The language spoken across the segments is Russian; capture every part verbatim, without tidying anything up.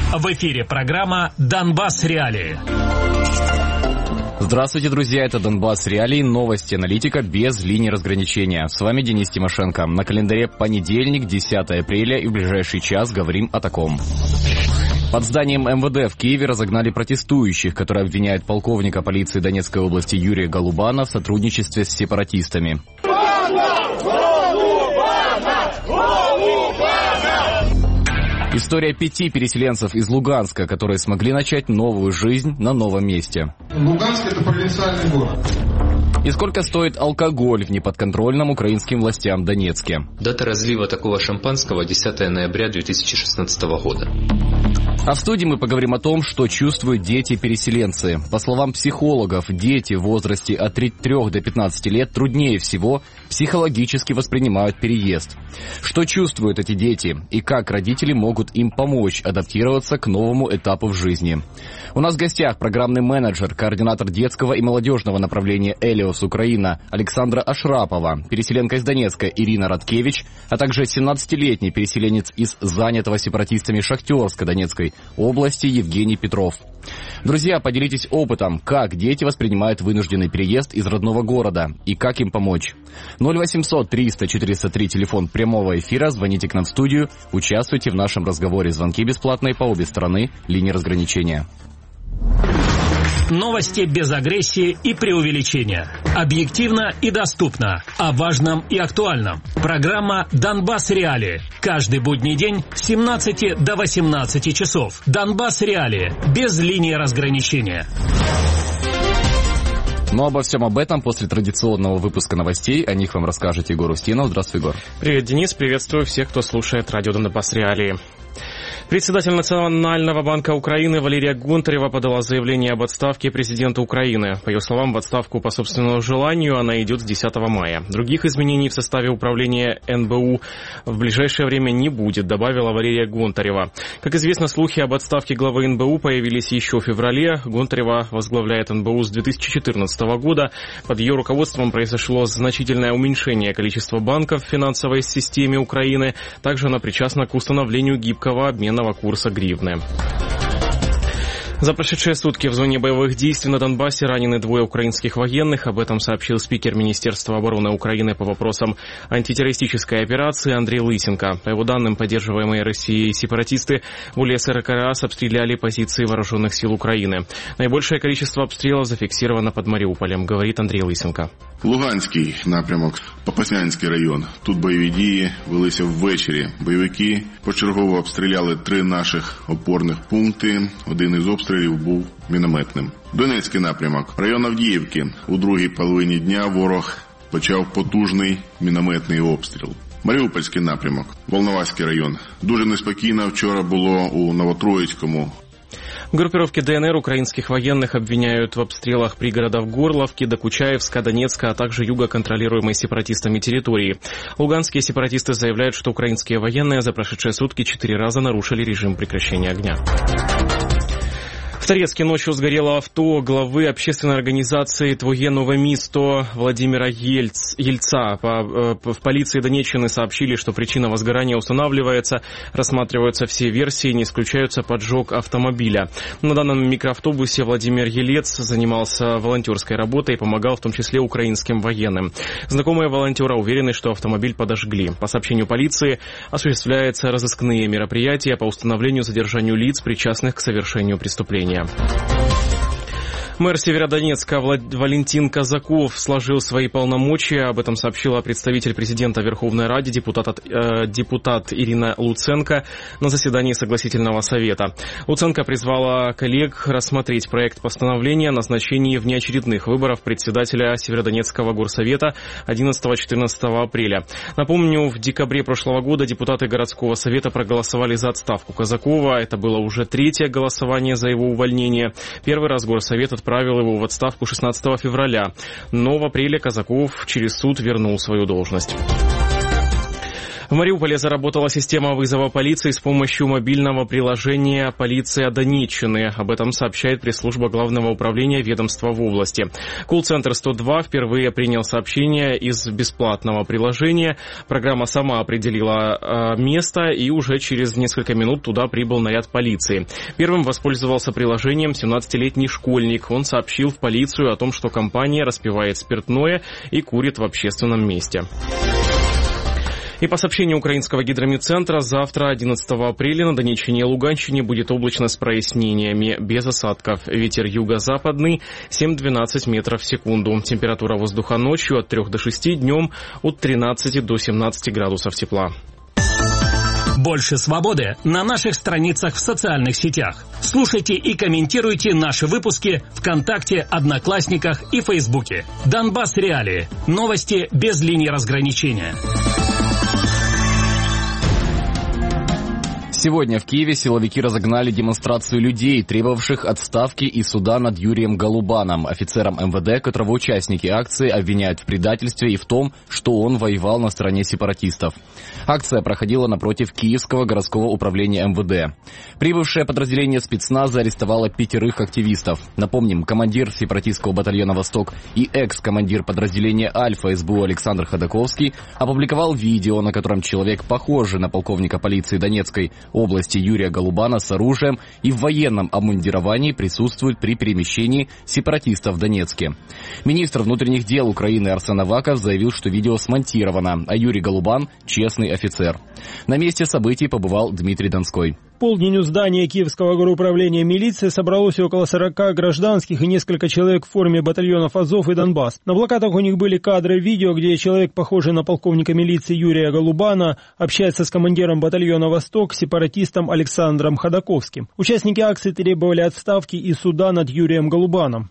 В эфире программа «Донбасс Реалии». Здравствуйте, друзья, это «Донбасс Реалии», новости аналитика без линии разграничения. С вами Денис Тимошенко. На календаре понедельник, десятое апреля, и в ближайший час говорим о таком. Под зданием эм вэ дэ в Киеве разогнали протестующих, которые обвиняют полковника полиции Донецкой области Юрия Голубана в сотрудничестве с сепаратистами. История пяти переселенцев из Луганска, которые смогли начать новую жизнь на новом месте. Луганск – это провинциальный город. И сколько стоит алкоголь в неподконтрольном украинским властям Донецке? Дата разлива такого шампанского десятое ноября две тысячи шестнадцатого года. А в студии мы поговорим о том, что чувствуют дети-переселенцы. По словам психологов, дети в возрасте от трёх до пятнадцати лет труднее всего психологически воспринимают переезд. Что чувствуют эти дети и как родители могут им помочь адаптироваться к новому этапу в жизни? У нас в гостях программный менеджер, координатор детского и молодежного направления «Элиос Украина» Александра Ашрапова, переселенка из Донецка Ирина Радкевич, а также семнадцатилетний переселенец из занятого сепаратистами Шахтерска Донецкой области Евгений Петров. Друзья, поделитесь опытом, как дети воспринимают вынужденный переезд из родного города и как им помочь. ноль восемьсот триста четыреста три, телефон прямого эфира, звоните к нам в студию, участвуйте в нашем разговоре. Звонки бесплатные по обе стороны линии разграничения. Новости без агрессии и преувеличения. Объективно и доступно. О важном и актуальном. Программа «Донбасс Реалии». Каждый будний день с семнадцати до восемнадцати часов. «Донбасс Реалии». Без линии разграничения. Но обо всем об этом после традиционного выпуска новостей. О них вам расскажет Егор Устинов. Здравствуй, Егор. Привет, Денис. Приветствую всех, кто слушает радио «Донбасс Реалии». Председатель Национального банка Украины Валерия Гонтарева подала заявление об отставке президента Украины. По ее словам, в отставку по собственному желанию она идет с десятого мая. Других изменений в составе управления эн бэ у в ближайшее время не будет, добавила Валерия Гонтарева. Как известно, слухи об отставке главы эн бэ у появились еще в феврале. Гонтарева возглавляет эн бэ у с две тысячи четырнадцатого года. Под ее руководством произошло значительное уменьшение количества банков в финансовой системе Украины. Также она причастна к установлению гибкого обмена курса гривны. За прошедшие сутки в зоне боевых действий на Донбассе ранены двое украинских военных. Об этом сообщил спикер Министерства обороны Украины по вопросам антитеррористической операции Андрей Лысенко. По его данным, поддерживаемые Россией сепаратисты в более сорока раз обстреляли позиции вооруженных сил Украины. Наибольшее количество обстрелов зафиксировано под Маріуполем, говорит Андрій Лисенко. Луганський напрямок, Попаснянський район. Тут бойові дії велися ввечері. Бойовики почергово обстріляли три наших опорних пункти. Один із обстрілів був мінометним. Донецький напрямок, район Авдіївки. У другій половині дня ворог почав потужний мінометний обстріл. Маріупольський напрямок, Волноваський район. Дуже неспокійно вчора було у Новотроїцькому. Группировки дэ эн эр украинских военных обвиняют в обстрелах пригородов Горловки, Докучаевска, Донецка, а также юго-контролируемой сепаратистами территории. Луганские сепаратисты заявляют, что украинские военные за прошедшие сутки четыре раза нарушили режим прекращения огня. В Торецке ночью сгорело авто главы общественной организации «Твоє нове місто» Владимира Ельц, Ельца. По, по, в полиции Донеччины сообщили, что причина возгорания устанавливается, рассматриваются все версии, не исключаются поджог автомобиля. На данном микроавтобусе Владимир Елец занимался волонтерской работой и помогал в том числе украинским военным. Знакомые волонтера уверены, что автомобиль подожгли. По сообщению полиции, осуществляются разыскные мероприятия по установлению задержанию лиц, причастных к совершению преступления. Мэр Северодонецка Валентин Казаков сложил свои полномочия. Об этом сообщила представитель президента Верховной Рады, депутат, э, депутат Ирина Луценко на заседании Согласительного совета. Луценко призвала коллег рассмотреть проект постановления о назначении внеочередных выборов председателя Северодонецкого горсовета одиннадцатого-четырнадцатого апреля. Напомню, в декабре прошлого года депутаты городского совета проголосовали за отставку Казакова. Это было уже третье голосование за его увольнение. Первый раз горсовет отправил отправил его в отставку шестнадцатого февраля, но в апреле Казаков через суд вернул свою должность. В Мариуполе заработала система вызова полиции с помощью мобильного приложения «Полиция Донеччины». Об этом сообщает пресс-служба Главного управления ведомства в области. Колл-центр сто два впервые принял сообщение из бесплатного приложения. Программа сама определила э, место, и уже через несколько минут туда прибыл наряд полиции. Первым воспользовался приложением семнадцатилетний школьник. Он сообщил в полицию о том, что компания распивает спиртное и курит в общественном месте. И по сообщению украинского гидромедцентра, завтра, одиннадцатого апреля, на Донеччине и Луганщине будет облачно с прояснениями, без осадков. Ветер юго-западный семь-двенадцать метров в секунду. Температура воздуха ночью от трёх до шести, днем от тринадцати до семнадцати градусов тепла. Больше свободы на наших страницах в социальных сетях. Слушайте и комментируйте наши выпуски ВКонтакте, Одноклассниках и Фейсбуке. Донбасс Реалии. Новости без линии разграничения. Сегодня в Киеве силовики разогнали демонстрацию людей, требовавших отставки и суда над Юрием Голубаном, офицером эм вэ дэ, которого участники акции обвиняют в предательстве и в том, что он воевал на стороне сепаратистов. Акция проходила напротив Киевского городского управления эм вэ дэ. Прибывшее подразделение спецназа арестовало пятерых активистов. Напомним, командир сепаратистского батальона «Восток» и экс-командир подразделения «Альфа» эс бэ у Александр Ходаковский опубликовал видео, на котором человек, похожий на полковника полиции Донецкой области Юрия Голубана, с оружием и в военном обмундировании присутствует при перемещении сепаратистов в Донецке. Министр внутренних дел Украины Арсен Аваков заявил, что видео смонтировано, а Юрий Голубан – честный офицер. На месте событий побывал Дмитрий Донской. В полдень у здания Киевского горуправления милиции собралось около сорока гражданских и несколько человек в форме батальонов «Азов» и «Донбасс». На плакатах у них были кадры видео, где человек, похожий на полковника милиции Юрия Голубана, общается с командиром батальона «Восток», сепаратистом Александром Ходаковским. Участники акции требовали отставки и суда над Юрием Голубаном.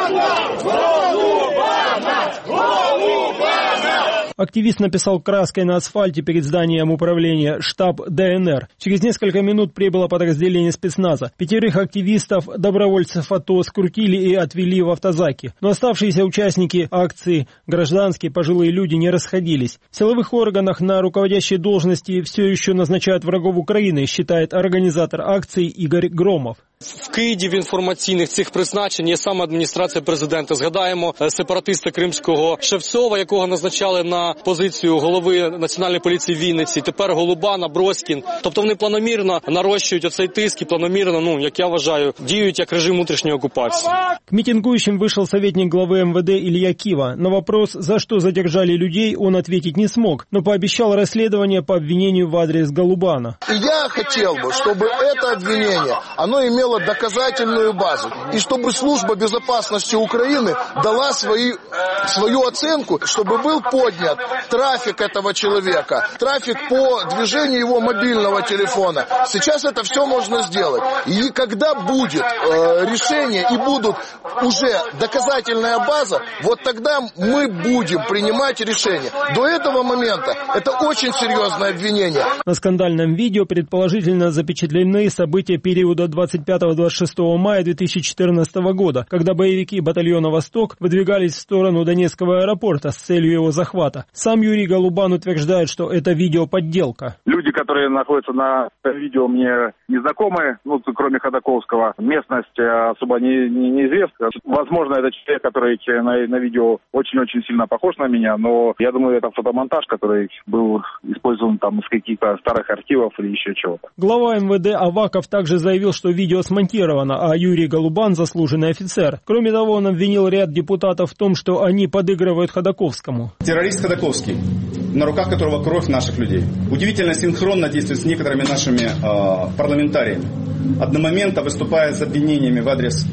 Активист написал краской на асфальте перед зданием управления штаб дэ эн эр. Через несколько минут прибыло подразделение спецназа. Пятерых активистов, добровольцев АТО, скрутили и отвели в автозаки. Но оставшиеся участники акции, гражданские, пожилые люди, не расходились. В силовых органах на руководящие должности все еще назначают врагов України, считает организатор акции Ігор Громов. В Києві інформаційних цих призначень є саме адміністрація президента. Згадаємо сепаратиста кримського Шевцова, якого назначали на позицію голови Національної поліції Вінниці. Тепер Голубана, Броськін. Тобто вони планомірно нарощують оцей тиск і планомірно, ну, як я вважаю, діють як режим внутрішньої окупації. К митингующим вышел советник главы эм вэ дэ Илья Кива. На вопрос, за что задержали людей, он ответить не смог, но пообещал расследование по обвинению в адрес Голубана. Я хотел бы, чтобы это обвинение, оно имело доказательную базу. И чтобы служба безопасности Украины дала свои, свою оценку, чтобы был поднят трафик этого человека, трафик по движению его мобильного телефона. Сейчас это все можно сделать. И когда будет э, решение и будут уже доказательная база, вот тогда мы будем принимать решение. До этого момента это очень серьезное обвинение. На скандальном видео предположительно запечатлены события периода двадцать пятого — двадцать шестого мая две тысячи четырнадцатого года, когда боевики батальона «Восток» выдвигались в сторону Донецкого аэропорта с целью его захвата. Сам Юрий Голубан утверждает, что это видео подделка. Люди, которые находятся на видео, мне незнакомы, ну, кроме Ходаковского. Местность особо не, не, неизвестна. Возможно, это человек, который на, на видео очень-очень сильно похож на меня, но я думаю, это фотомонтаж, который был использован там из каких-то старых архивов или еще чего-то. Глава эм вэ дэ Аваков также заявил, что видео смонтировано, а Юрий Голубан – заслуженный офицер. Кроме того, он обвинил ряд депутатов в том, что они подыгрывают Ходаковскому. Террорист Ходаковский, на руках которого кровь наших людей, удивительно синхронно действует с некоторыми нашими э, парламентариями. Одномоментно выступая с обвинениями в адрес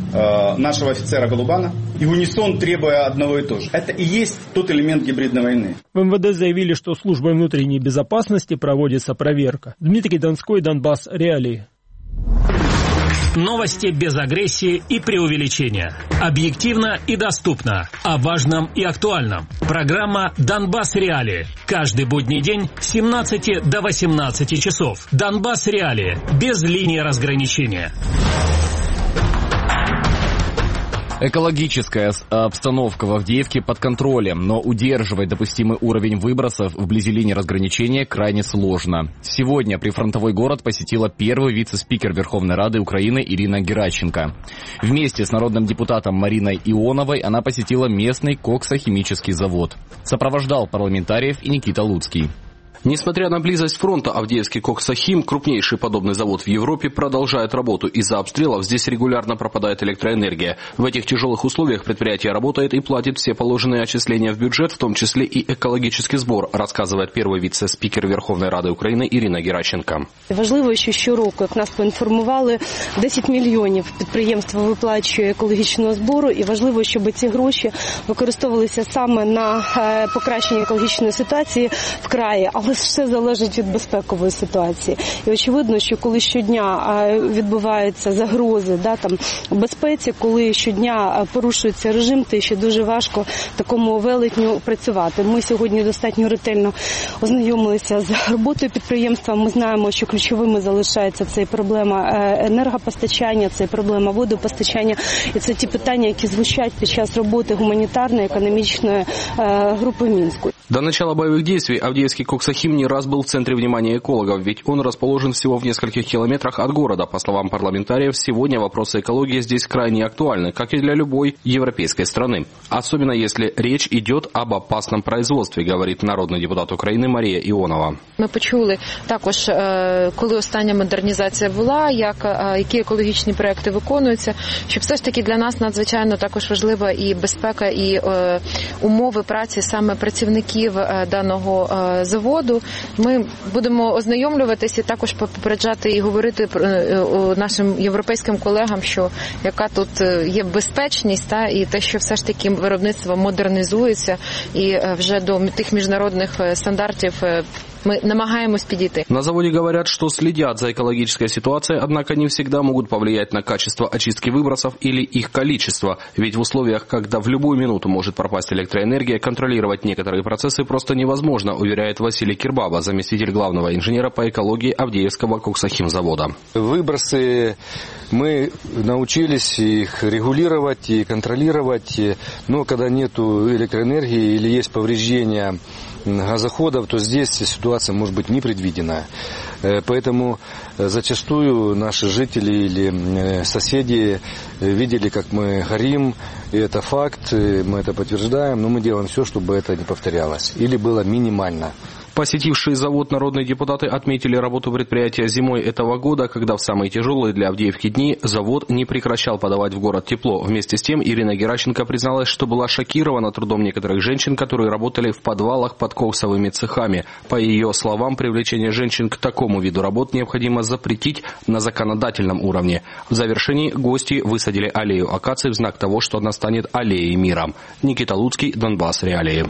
э, нашего офицера Голубана и в унисон требуя одного и того же. Это и есть тот элемент гибридной войны. В эм вэ дэ заявили, что службой внутренней безопасности проводится проверка. Дмитрий Донской, Донбасс Реалии. Новости без агрессии и преувеличения. Объективно и доступно. О важном и актуальном. Программа «Донбасс Реалии». Каждый будний день с семнадцати до восемнадцати часов. «Донбасс Реалии». Без линии разграничения. Экологическая обстановка в Авдеевке под контролем, но удерживать допустимый уровень выбросов вблизи линии разграничения крайне сложно. Сегодня прифронтовой город посетила первый вице-спикер Верховной Рады Украины Ирина Геращенко. Вместе с народным депутатом Мариной Ионовой она посетила местный коксохимический завод. Сопровождал парламентариев и Никита Луцкий. Несмотря на близость фронта, Авдеевский коксохим, крупнейший подобный завод в Европе, продолжает работу. Из-за обстрелов здесь регулярно пропадает электроэнергия. В этих тяжелых условиях предприятие работает и платит все положенные отчисления в бюджет, в том числе и экологический сбор, рассказывает первый віце-спікер Верховної Ради України Ірина Геращенко. Важливо, що щороку, як нас поінформували, десять мільйонів підприємство виплачує екологічного збору, і важливо, щоб ці гроші використовувалися саме на покращення екологічної ситуації в краї. Але все залежить від безпекової ситуації. І очевидно, що коли щодня відбуваються загрози, да, там, безпеці, коли щодня порушується режим, то ще дуже важко такому велетню працювати. Ми сьогодні достатньо ретельно ознайомилися з роботою підприємства. Ми знаємо, що ключовими залишається це проблема енергопостачання, це проблема водопостачання. І це ті питання, які звучать під час роботи гуманітарної, економічної групи Мінську. До начала боевых действий Авдеевский коксохим не раз был в центре внимания экологов, ведь он расположен всего в нескольких километрах от города. По словам парламентариев, сегодня вопросы экологии здесь крайне актуальны, как и для любой европейской страны. Особенно если речь идет об опасном производстве, говорит народный депутат України Марія Іонова. Ми почули також, коли остання модернізація була, як, які екологічні проекти виконуються, що все ж таки для нас надзвичайно також важлива і безпека, і умови праці саме працівників даного заводу. Ми будемо ознайомлюватися і також попереджати і говорити нашим європейським колегам, що яка тут є безпечність, та, і те, що все ж таки виробництво модернізується і вже до тих міжнародних стандартів мы намагаемся підійти. На заводе говорят, что следят за экологической ситуацией, однако не всегда могут повлиять на качество очистки выбросов или их количество. Ведь в условиях, когда в любую минуту может пропасть электроэнергия, контролировать некоторые процессы просто невозможно, уверяет Василий Кирбаба, заместитель главного инженера по экологии Авдеевского коксохимзавода. Выбросы мы научились их регулировать и контролировать, но когда нету электроэнергии или есть повреждения газоходов, то здесь ситуация может быть непредвиденная. Поэтому зачастую наши жители или соседи видели, как мы горим, и это факт, мы это подтверждаем, но мы делаем все, чтобы это не повторялось или было минимально. Посетившие завод народные депутаты отметили работу предприятия зимой этого года, когда в самые тяжелые для Авдеевки дни завод не прекращал подавать в город тепло. Вместе с тем Ирина Геращенко призналась, что была шокирована трудом некоторых женщин, которые работали в подвалах под коксовыми цехами. По ее словам, привлечение женщин к такому виду работ необходимо запретить на законодательном уровне. В завершении гости высадили аллею акаций в знак того, что она станет аллеей мира. Никита Луцкий, Донбасс Реалии.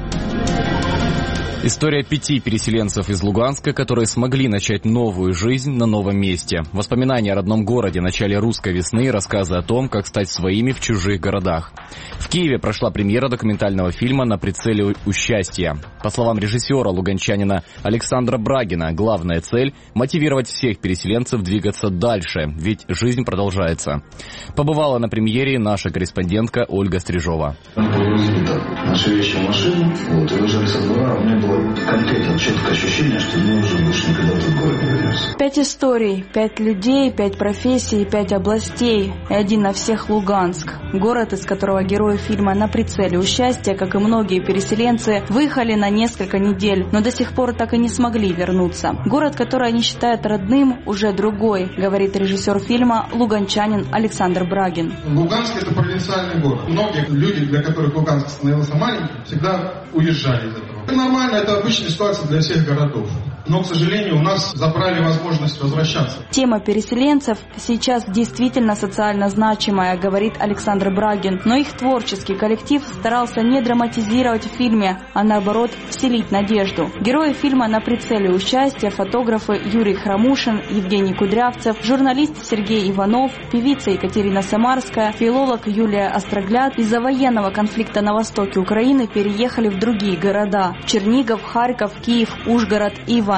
История пяти переселенцев из Луганска, которые смогли начать новую жизнь на новом месте. Воспоминания о родном городе, начале русской весны, рассказы о том, как стать своими в чужих городах. В Киеве прошла премьера документального фильма «На прицеле у счастья». По словам режиссера, луганчанина Александра Брагина, главная цель – мотивировать всех переселенцев двигаться дальше, ведь жизнь продолжается. Побывала на премьере наша корреспондентка Ольга Стрижова. Наши вещи в машину, вот, и выезжали со двора, у меня было конкретно четкое ощущение, что мы уже больше никогда в этот город не вернемся. Пять историй, пять людей, пять профессий, пять областей и один на всех Луганск. Город, из которого герои фильма «На прицеле у счастья», как и многие переселенцы, выехали на несколько недель, но до сих пор так и не смогли вернуться. Город, который они считают родным, уже другой, говорит режиссер фильма луганчанин Александр Брагин. Луганск – это провинциальный город. Многие люди, для которых Луганск становился маленьким, всегда уезжали из этого. Это нормально, это обычная ситуация для всех городов. Но, к сожалению, у нас забрали возможность возвращаться. Тема переселенцев сейчас действительно социально значимая, говорит Александр Брагин. Но их творческий коллектив старался не драматизировать в фильме, а наоборот вселить надежду. Герои фильма «На прицеле у счастья» фотографы Юрий Храмушин, Евгений Кудрявцев, журналист Сергей Иванов, певица Екатерина Самарская, филолог Юлия Острогляд из-за военного конфликта на востоке Украины переехали в другие города – Чернигов, Харьков, Киев, Ужгород и Иваново.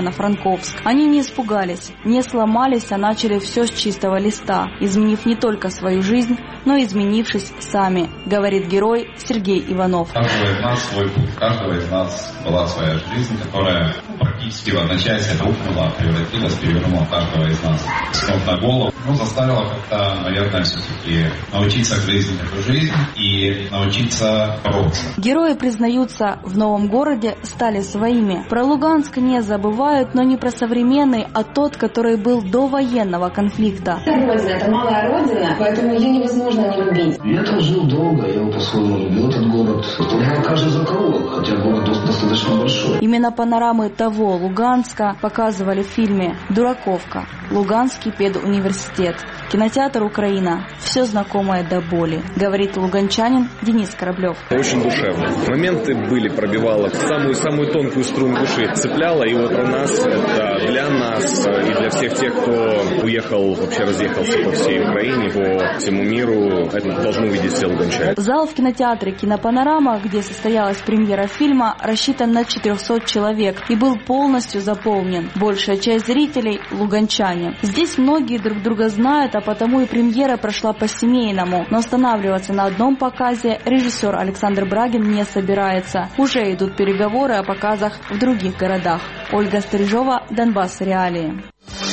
Ивано-Франковск. Они не испугались, не сломались, а начали все с чистого листа, изменив не только свою жизнь, но и изменившись сами, говорит герой Сергей Иванов. У каждого из нас свой путь, у каждого из нас была своя жизнь, которая практически в одночасье рухнула, превратилась, перевернула каждого из нас с ног на голову. Ну, заставила как-то, наверное, все-таки научиться жизнь эту жизнь и научиться бороться. Герои признаются, в новом городе стали своими. Про Луганск не забывают, но не про современный, а тот, который был до военного конфликта. Родина, это малая родина, поэтому ее невозможно не любить. Я там жил долго, я его по-своему любил, этот город. Узнал каждый закоулок, хотя город достаточно большой. Именно панорамы того Луганска показывали в фильме «Дураковка», Луганский педуниверситет, кинотеатр «Украина». Все знакомое до боли, говорит луганчанин Денис Кораблев. Очень душевно. Моменты были, пробивало самую-самую тонкую струну души, цепляло. И вот про нас, это для нас и для всех тех, кто уехал, вообще разъехался по всей Украине, по всему миру, это должны увидеть все луганчане. Зал в кинотеатре «Кинопанорама», где состоялась премьера фильма, рассчитан на четырехсот человек и был полностью заполнен. Большая часть зрителей – луганчане. Здесь многие друг друга знают, а потому и премьера прошла по-семейному. Но останавливаться на одном показе режиссер Александр Брагин не собирается. Уже идут переговоры о показах в других городах. Ольга Стрижова, Донбасс Реалии.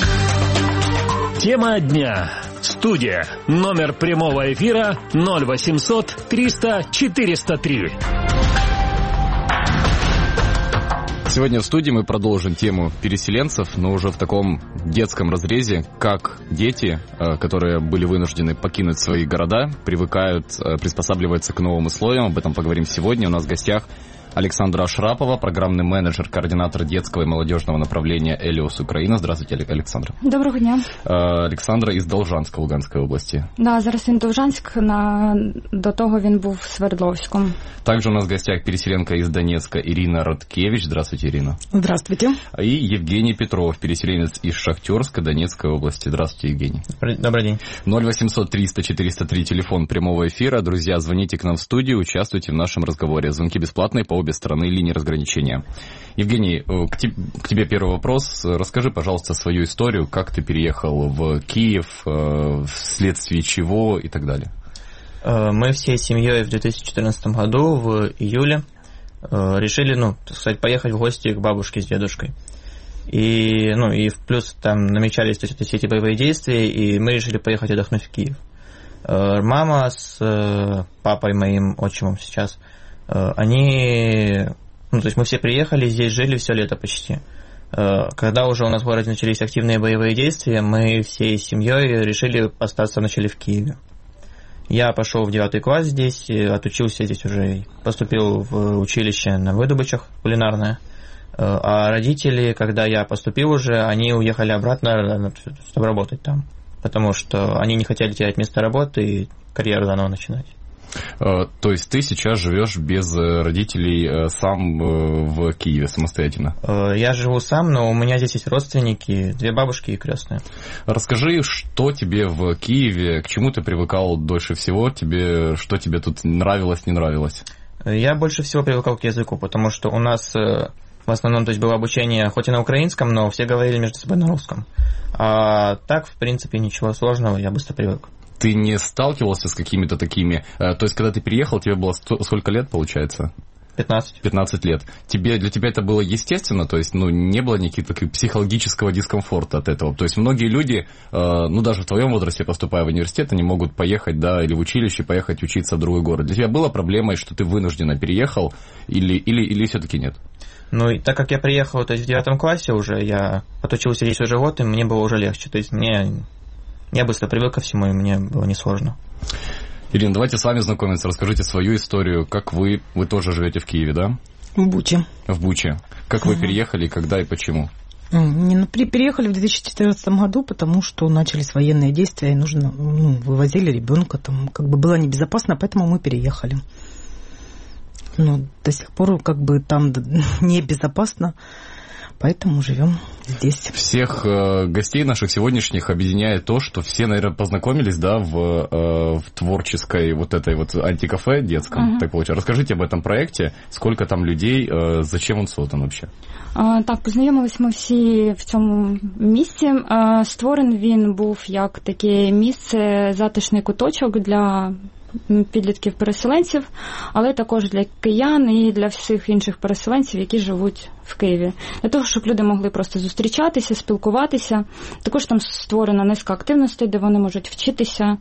Тема дня. Студия. Номер прямого эфира ноль восемьсот триста четыреста три. Сегодня в студии мы продолжим тему переселенцев, но уже в таком детском разрезе, как дети, которые были вынуждены покинуть свои города, привыкают, приспосабливаются к новым условиям. Об этом поговорим сегодня. У нас в гостях Александра Ашрапова, программный менеджер, координатор детского и молодежного направления «Элиос Украина». Здравствуйте, Александра. Доброго дня. Александра із Должанська, Луганської області. Да, зараз він Довжанськ, на... до того він був в Свердловськом. Также у нас в гостях переселенка из Донецка Ирина Родкевич. Здравствуйте, Ирина. Здравствуйте. И Евгений Петров, переселенец из Шахтерска, Донецкой области. Здравствуйте, Евгений. Добрый день. ноль восемьсот триста четыреста три, телефон прямого эфира. Друзья, звоните к нам в студию, участвуйте в нашем разговоре. Звонки бесплатные по обе стороны линии разграничения. Евгений, к тебе, к тебе первый вопрос. Расскажи, пожалуйста, свою историю, как ты переехал в Киев, вследствие чего и так далее. Мы всей семьей в две тысячи четырнадцатом году, в июле, решили, ну, так сказать, поехать в гости к бабушке с дедушкой. И, ну, и плюс там намечались, то есть, все эти боевые действия, и мы решили поехать отдохнуть в Киев. Мама с папой моим, отчимом сейчас, они, ну, то есть мы все приехали, здесь жили все лето почти. Когда уже у нас в городе начались активные боевые действия, мы всей семьей решили остаться вначале в Киеве. Я пошел в девятый класс здесь, отучился здесь уже, поступил в училище на Выдубычах, кулинарное. А родители, когда я поступил уже, они уехали обратно, чтобы работать там. Потому что они не хотели терять место работы и карьеру заново начинать. То есть ты сейчас живешь без родителей сам в Киеве самостоятельно? Я живу сам, но у меня здесь есть родственники, две бабушки и крестные. Расскажи, что тебе в Киеве, к чему ты привыкал дольше всего, тебе, что тебе тут нравилось, не нравилось? Я больше всего привыкал к языку, потому что у нас в основном, то есть, было обучение хоть и на украинском, но все говорили между собой на русском. А так, в принципе, ничего сложного, я быстро привык. Ты не сталкивался с какими-то такими... То есть, когда ты переехал, тебе было сколько лет, получается? пятнадцать. пятнадцать лет. Тебе, для тебя это было естественно? То есть, ну, не было никакого психологического дискомфорта от этого? То есть, многие люди, ну, даже в твоем возрасте, поступая в университет, они могут поехать, да, или в училище, поехать учиться в другой город. Для тебя было проблемой, что ты вынужденно переехал, или, или, или все-таки нет? Ну, и так как я приехал, то есть, в девятом классе уже, я отучился здесь уже год, и мне было уже легче. То есть, мне... Я быстро привык ко всему, и мне было несложно. Ирина, давайте с вами знакомиться. Расскажите свою историю. Как вы... Вы тоже живете в Киеве, да? В Буче. В Буче. Как вы переехали, когда и почему? Не, ну, переехали в две тысячи четырнадцатом году, потому что начались военные действия, и нужно, ну, вывозили ребенка, там, как бы было небезопасно, поэтому мы переехали. Но до сих пор, как бы, там небезопасно. поэтому живем здесь. Всех э, гостей наших сегодняшних объединяет то, что все, наверное, познакомились, да, в, э, в творческой вот этой вот антикафе детском. Uh-huh. Так получается. Расскажите об этом проекте, сколько там людей, э, зачем он создан вообще? А, так, познайомились ми всі в цьому місці. А, створений він був як таке місце, затишний куточок для підлітків-переселенців, але також для киян і для всіх інших переселенців, які живуть в Києві. Для того, щоб люди могли просто зустрічатися, спілкуватися. Також там створена низка активностей, де вони можуть вчитися.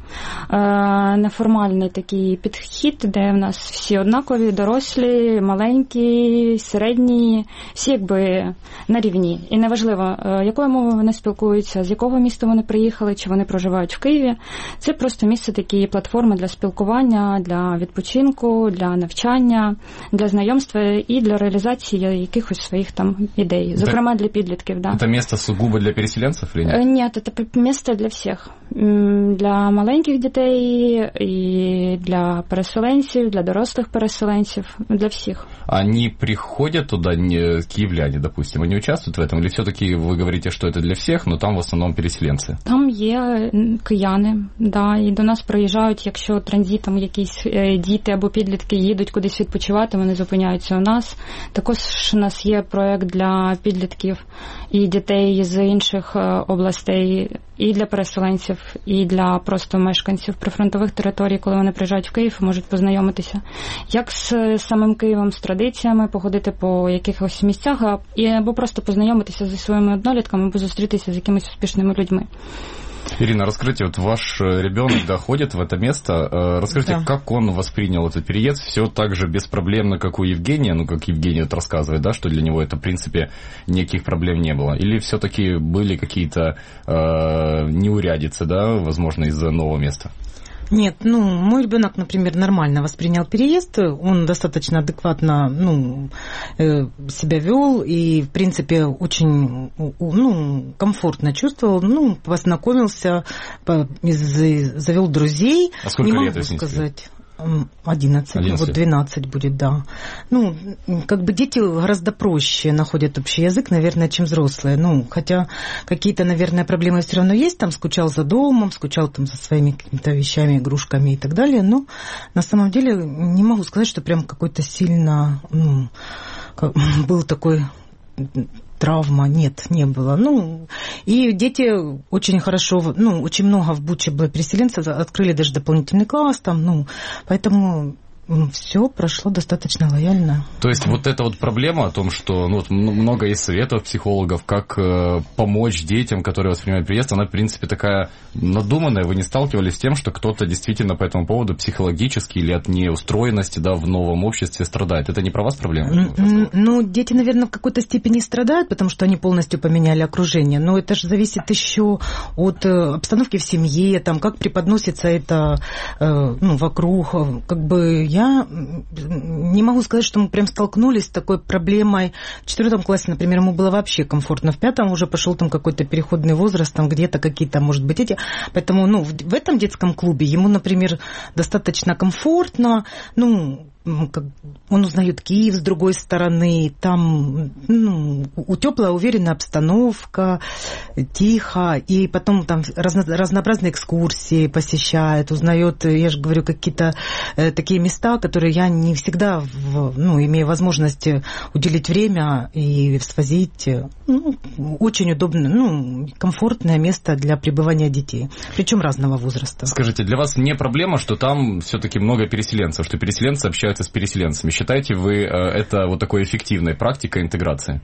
Неформальний такий підхід, де в нас всі однакові, дорослі, маленькі, середні, всі якби на рівні. І неважливо, якою мовою вони спілкуються, з якого міста вони приїхали, чи вони проживають в Києві. Це просто місце, такі платформи для спілкування, для відпочинку, для навчання, для знайомства і для реалізації якихось своїх их там идей, зокрема для підлітків, да. Это место сугубо для переселенцев или нет? Нет, это место для всех. Для маленьких дітей, і для переселенців, для дорослих переселенців, для всіх. Они приходят туда, не киевляне, допустим, они участвуют в этом? Или все-таки вы говорите, что это для всех, но там в основном переселенцы? Там є кияни, да, і до нас приїжджають, якщо транзитом якісь діти або підлітки їдуть кудись відпочивати, вони зупиняються у нас. Також у нас є проєкт для підлітків і дітей з інших областей, і для переселенців, і для просто мешканців прифронтових територій, коли вони приїжджають в Київ, можуть познайомитися як з самим Києвом, з традиціями, походити по якихось місцях, або просто познайомитися зі своїми однолітками, або зустрітися з якимись успішними людьми. Ирина, расскажите, вот ваш ребенок доходит в это место, расскажите, да. Как он воспринял этот переезд, все так же беспроблемно, как у Евгения, ну, как Евгений вот рассказывает, да, что для него это, в принципе, никаких проблем не было, или все-таки были какие-то э, неурядицы, да, возможно, из-за нового места? Нет, ну, мой ребенок, например, нормально воспринял переезд, он достаточно адекватно, ну, себя вел и, в принципе, очень, ну, комфортно чувствовал, ну, познакомился, завел друзей. А сколько не лет, могу сказать. одиннадцать, вот двенадцать будет, да. Ну, как бы дети гораздо проще находят общий язык, наверное, чем взрослые. Ну, хотя какие-то, наверное, проблемы все равно есть. Там скучал за домом, скучал там за своими какими-то вещами, игрушками и так далее. Но на самом деле не могу сказать, что прям какой-то сильно, ну, был такой... травма, нет, не было. Ну, и дети очень хорошо, ну, очень много в Буче было переселенцев, открыли даже дополнительный класс там, ну, поэтому... Все прошло достаточно лояльно. То есть вот эта вот проблема о том, что ну, вот много есть советов психологов, как э, помочь детям, которые воспринимают переезд, она, в принципе, такая надуманная. Вы не сталкивались с тем, что кто-то действительно по этому поводу психологически или от неустроенности, да, в новом обществе страдает? Это не про вас проблема? Ну, дети, наверное, в какой-то степени страдают, потому что они полностью поменяли окружение. Но это же зависит еще от обстановки в семье, там, как преподносится это э, ну, вокруг, как бы я Я не могу сказать, что мы прям столкнулись с такой проблемой. В четвертом классе, например, ему было вообще комфортно. В пятом уже пошел там какой-то переходный возраст, там где-то какие-то, может быть, эти. Поэтому, ну, в, в этом детском клубе ему, например, достаточно комфортно. Ну, он узнает Киев с другой стороны, там ну, у теплая, уверенная обстановка, тихо, и потом там разно, разнообразные экскурсии посещает, узнает, я же говорю, какие-то э, такие места, которые я не всегда в, ну, имею возможность уделить время и свозить. Ну, очень удобное, ну, комфортное место для пребывания детей, причем разного возраста. Скажите, для вас не проблема, что там все-таки много переселенцев, что переселенцы общаются с переселенцами? Считаете вы это вот такой эффективной практикой интеграции?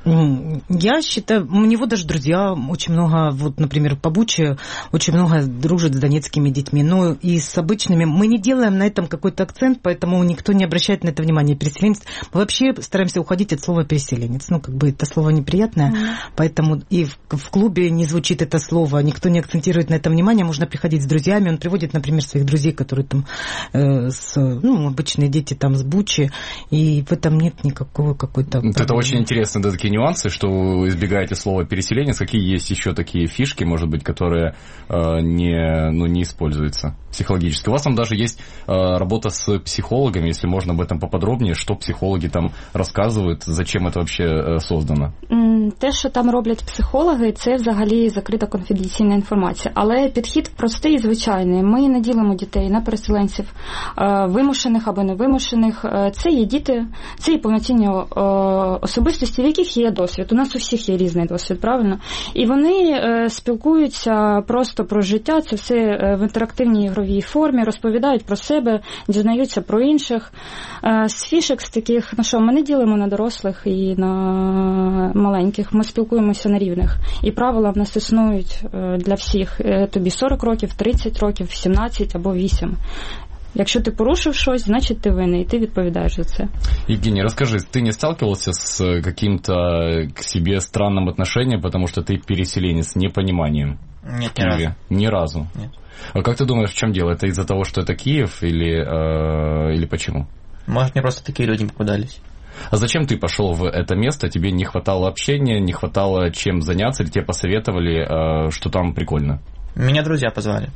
Я считаю, у него даже друзья очень много, вот, например, по Буче очень много дружат с донецкими детьми, но и с обычными. Мы не делаем на этом какой-то акцент, поэтому никто не обращает на это внимания. Переселенец. Мы вообще стараемся уходить от слова переселенец. Ну, как бы это слово неприятное, mm-hmm. поэтому и в, в клубе не звучит это слово, никто не акцентирует на это внимание. Можно приходить с друзьями. Он приводит, например, своих друзей, которые там, э, с, ну, обычные дети там с Бучи, и в этом нет никакого какой-то... Это очень интересно, да, такие нюансы, что вы избегаете слова переселенец? Какие есть еще такие фишки, может быть, которые э, не, ну, не используются психологически? У вас там даже есть э, работа с психологами, если можно об этом поподробнее, что психологи там розказують, зачем це взагалі создано? Те, що там роблять психологи, це взагалі закрита конфіденційна інформація. Але підхід простий і звичайний. Ми не ділимо дітей на переселенців, вимушених або невимушених. Це є діти, це є повноцінні особистості, в яких є досвід. У нас у всіх є різний досвід, правильно? І вони спілкуються просто про життя, це все в інтерактивній ігровій формі, розповідають про себе, дізнаються про інших. З фішек з таких, ну що, ми не ділимо на дорослих і на маленьких, ми спілкуємося на рівних. І правила в нас існують для всіх. Тобі сорок років, тридцять років, сімнадцять або вісім. Якщо ти порушив щось, значить ти винний, і ти відповідаєш за це. Евгений, расскажи, ты не сталкивался с каким-то к себе странным отношением, потому что ты переселенец, непониманием? Нет, ни разу. Ни разу? Нет. А как ты думаешь, в чем дело? Это из-за того, что это Киев, или, э, или почему? Может, мне просто такие люди попадались. А зачем ты пошел в это место? Тебе не хватало общения, не хватало чем заняться, или тебе посоветовали, э, что там прикольно? Меня друзья позвали.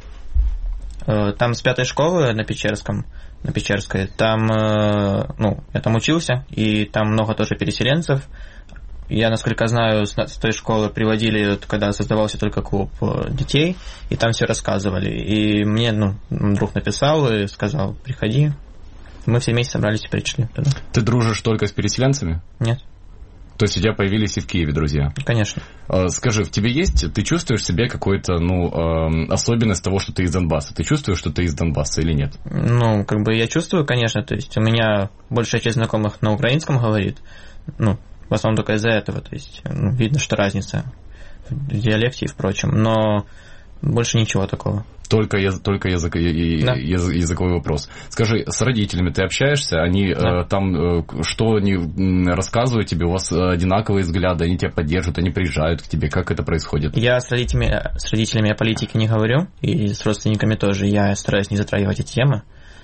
Там с пятой школы на Печерском, на Печерской, там, ну, я там учился, и там много тоже переселенцев. Я, насколько знаю, с той школы приводили, когда создавался только клуб детей, и там все рассказывали. И мне, ну, друг написал и сказал, приходи. Мы все вместе собрались и пришли туда. Ты дружишь только с переселенцами? Нет. То есть у тебя появились и в Киеве друзья? Конечно. Скажи, в тебе есть, ты чувствуешь в себе какую-то, ну, особенность того, что ты из Донбасса? Ты чувствуешь, что ты из Донбасса или нет? Ну, как бы я чувствую, конечно, то есть у меня большая часть знакомых на украинском говорит, ну, в основном только из-за этого, то есть ну, видно, что разница в диалекте и впрочем, но больше ничего такого. Только, яз, только язык, и, да. яз, языковой вопрос. Скажи, с родителями ты общаешься? Они да. э, там, э, что они рассказывают тебе? У вас одинаковые взгляды, они тебя поддерживают, они приезжают к тебе. Как это происходит? Я с родителями, с родителями о политике не говорю, и с родственниками тоже. Я стараюсь не затрагивать эти темы.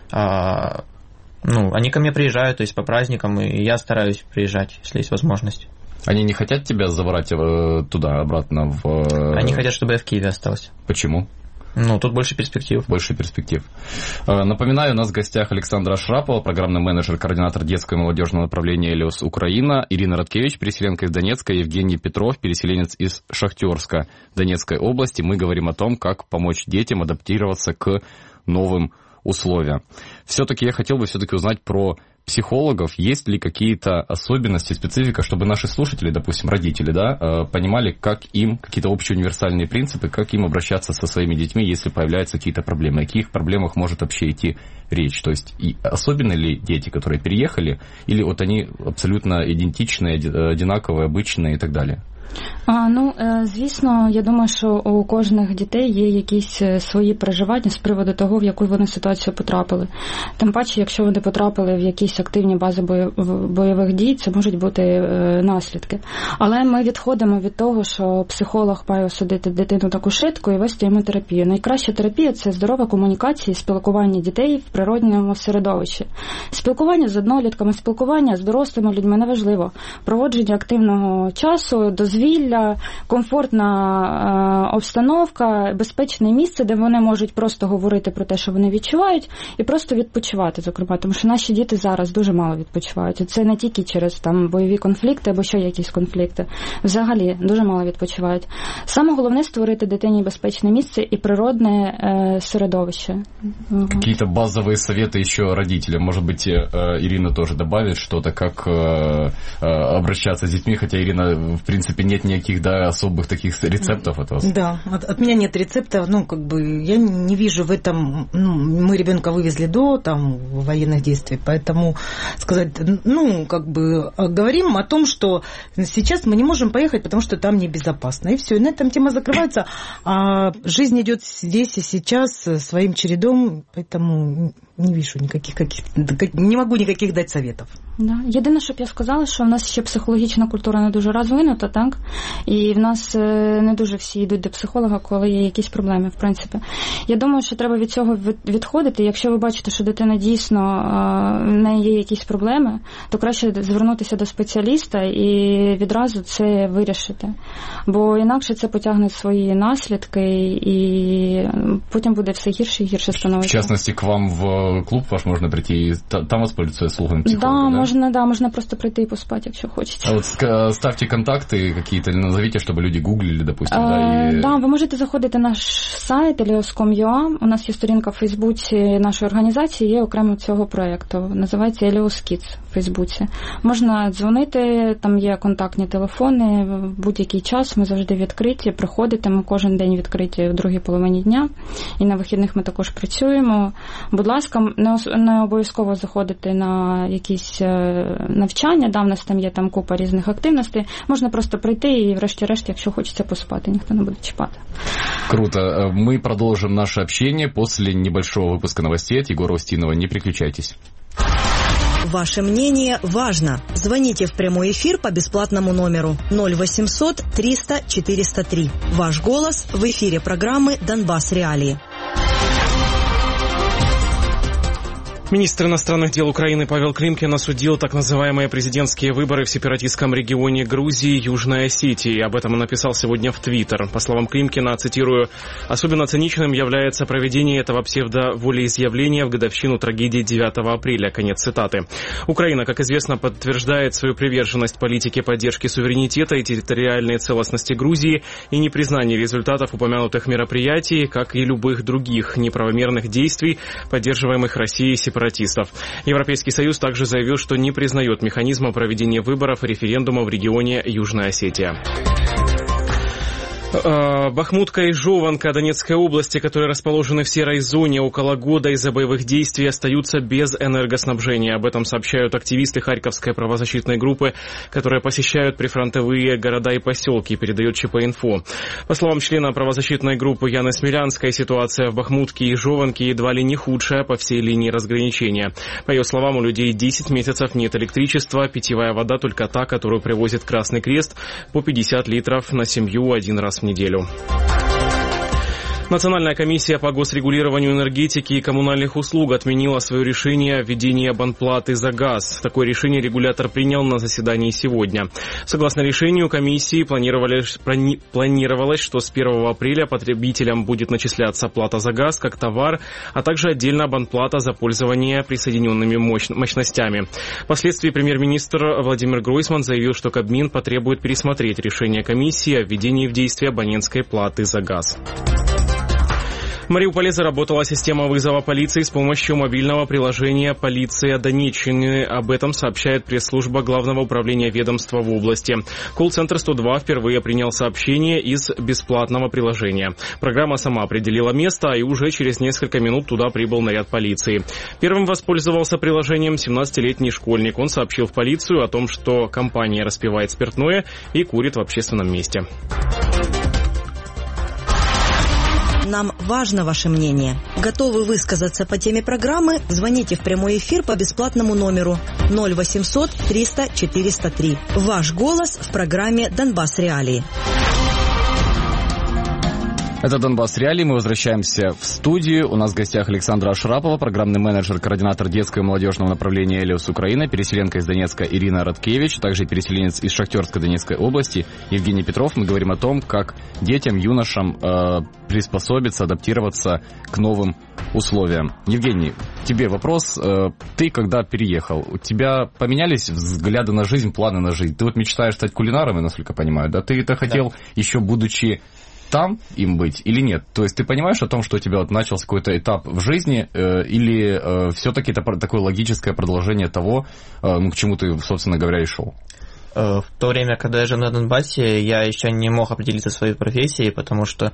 А, ну, они ко мне приезжают, то есть по праздникам, и я стараюсь приезжать, если есть возможность. Они не хотят тебя забрать э, туда, обратно в... Э... Они хотят, чтобы я в Киеве остался. Почему? Ну, тут больше перспектив. Больше перспектив. Напоминаю, у нас в гостях Александра Шрапова, программный менеджер, координатор детского и молодежного направления «Элиос Украина», Ирина Радкевич, переселенка из Донецка, Евгений Петров, переселенец из Шахтерска Донецкой области. Мы говорим о том, как помочь детям адаптироваться к новым условиям. Все-таки я хотел бы все-таки узнать про психологов, есть ли какие-то особенности, специфика, чтобы наши слушатели, допустим, родители, да, понимали, как им, какие-то общие универсальные принципы, как им обращаться со своими детьми, если появляются какие-то проблемы, о каких проблемах может вообще идти речь. То есть и особенно ли дети, которые переехали, или вот они абсолютно идентичные, одинаковые, обычные и так далее? А, ну, звісно, я думаю, що у кожних дітей є якісь свої переживання з приводу того, в яку вони ситуацію потрапили. Тим паче, якщо вони потрапили в якісь активні бази бойових дій, це можуть бути наслідки. Але ми відходимо від того, що психолог має осадити дитину на кушетку і вести йому терапію. Найкраща терапія – це здорова комунікація і спілкування дітей в природньому середовищі. Спілкування з однолітками, спілкування з дорослими людьми неважливо. Проводження активного часу, дозвілля, комфортна е, обстановка, безпечне місце, де вони можуть просто говорити про те, що вони відчувають, і просто відпочивати, зокрема. Тому що наші діти зараз дуже мало відпочивають. І це не тільки через там бойові конфлікти або ще якісь конфлікти. Взагалі дуже мало відпочивають. Саме головне – створити дитині безпечне місце і природне е, середовище. Какие-то базовые советы еще родителям? Может быть, Ирина тоже добавит что-то, как обращаться с детьми, хотя Ирина, в принципе, нет никаких, да, особых таких рецептов от вас. Да, от, от меня нет рецептов, ну, как бы, я не вижу в этом, ну, мы ребенка вывезли до, там, военных действий, поэтому сказать, ну, как бы, говорим о том, что сейчас мы не можем поехать, потому что там небезопасно, и все, и на этом тема закрывается, а жизнь идет здесь и сейчас своим чередом, поэтому не вижу никаких, каких, не могу никаких дать советов. Да. Єдине, щоб я сказала, що в нас ще психологічна культура не дуже розвинута, так? І в нас не дуже всі йдуть до психолога, коли є якісь проблеми, в принципі. Я думаю, що треба від цього відходити. Якщо ви бачите, що дитина дійсно, в неї є якісь проблеми, то краще звернутися до спеціаліста і відразу це вирішити. Бо інакше це потягне свої наслідки, і потім буде все гірше і гірше становитися. В частности, к вам в клуб ваш можно прийти и там воспользоваться услугами психолога, да? Да, можно, да, можно просто прийти и поспать, если хочется. А вот ставьте контакты какие-то, назовите, чтобы люди гуглили, допустим, а, да? И... Да, ви можете заходити на наш сайт еліос крапка ком крапка ю а. У нас є сторінка в Фейсбуці нашої організації, є окремо цього проєкту. Називається Еліос Kids в Фейсбуці. Можна дзвонити, там є контактні телефони, в будь-який час ми завжди відкриті, приходите, ми кожен день відкриті в другій половині дня, і на вихідних ми також працюємо. Будь ласка, не, не обов'язково заходити на якісь навчання, да, в нас там є там купа різних активностей, можна просто прийти і врешті-решт, якщо хочеться поспати, ніхто не буде чіпати. Круто. Мы продолжим наше общение после небольшого выпуска новостей от Егора Устинова. Не переключайтесь. Ваше мнение важно. Звоните в прямой эфир по бесплатному номеру ноль восемьсот триста четыреста три. Ваш голос в эфире программы «Донбасс Реалии». Министр иностранных дел Украины Павел Климкин осудил так называемые президентские выборы в сепаратистском регионе Грузии Южной Осетии. Об этом он написал сегодня в Твиттер. По словам Климкина, цитирую, «Особенно циничным является проведение этого псевдоволеизъявления в годовщину трагедии девятого апреля». Конец цитаты. Украина, как известно, подтверждает свою приверженность политике поддержки суверенитета и территориальной целостности Грузии и непризнание результатов упомянутых мероприятий, как и любых других неправомерных действий, поддерживаемых Россией сепаратистов. сепаратистов. Европейский Союз также заявил, что не признает механизма проведения выборов и референдума в регионе Южная Осетия. Бахмутка и Жованка Донецкой области, которые расположены в серой зоне, около года из-за боевых действий остаются без энергоснабжения. Об этом сообщают активисты Харьковской правозащитной группы, которые посещают прифронтовые города и поселки, передает ЧП-инфо. По словам члена правозащитной группы Яны Смелянской, ситуация в Бахмутке и Жованке едва ли не худшая по всей линии разграничения. По ее словам, у людей десять месяцев нет электричества, питьевая вода только та, которую привозит Красный Крест, по пятьдесят литров на семью один раз в неделю. Национальная комиссия по госрегулированию энергетики и коммунальных услуг отменила свое решение о введении абонплаты за газ. Такое решение регулятор принял на заседании сегодня. Согласно решению комиссии, планировалось, планировалось, что с первого апреля потребителям будет начисляться плата за газ как товар, а также отдельно абонплата за пользование присоединенными мощностями. Впоследствии премьер-министр Владимир Гройсман заявил, что Кабмин потребует пересмотреть решение комиссии о введении в действие абонентской платы за газ. В Мариуполе заработала система вызова полиции с помощью мобильного приложения «Полиция Донеччины». Об этом сообщает пресс-служба Главного управления ведомства в области. Колл-центр сто два впервые принял сообщение из бесплатного приложения. Программа сама определила место, и уже через несколько минут туда прибыл наряд полиции. Первым воспользовался приложением семнадцатилетний школьник. Он сообщил в полицию о том, что компания распивает спиртное и курит в общественном месте. Нам важно ваше мнение. Готовы высказаться по теме программы? Звоните в прямой эфир по бесплатному номеру ноль восемьсот триста четыреста три. Ваш голос в программе «Донбасс Реалии». Это «Донбасс Реалии». Мы возвращаемся в студию. У нас в гостях Александра Ашрапова, программный менеджер, координатор детского и молодежного направления «Элиос Украина», переселенка из Донецка Ирина Радкевич, также переселенец из Шахтерской Донецкой области Евгений Петров. Мы говорим о том, как детям, юношам э, приспособиться, адаптироваться к новым условиям. Евгений, тебе вопрос. Э, ты когда переехал, у тебя поменялись взгляды на жизнь, планы на жизнь? Ты вот мечтаешь стать кулинаром, я насколько понимаю, да? Ты это хотел да. еще будучи там им быть или нет? То есть ты понимаешь о том, что у тебя вот начался какой-то этап в жизни, э, или э, все-таки это такое логическое продолжение того, э, ну, к чему ты, собственно говоря, и шел? В то время, когда я жил на Донбассе, я еще не мог определиться своей профессией, потому что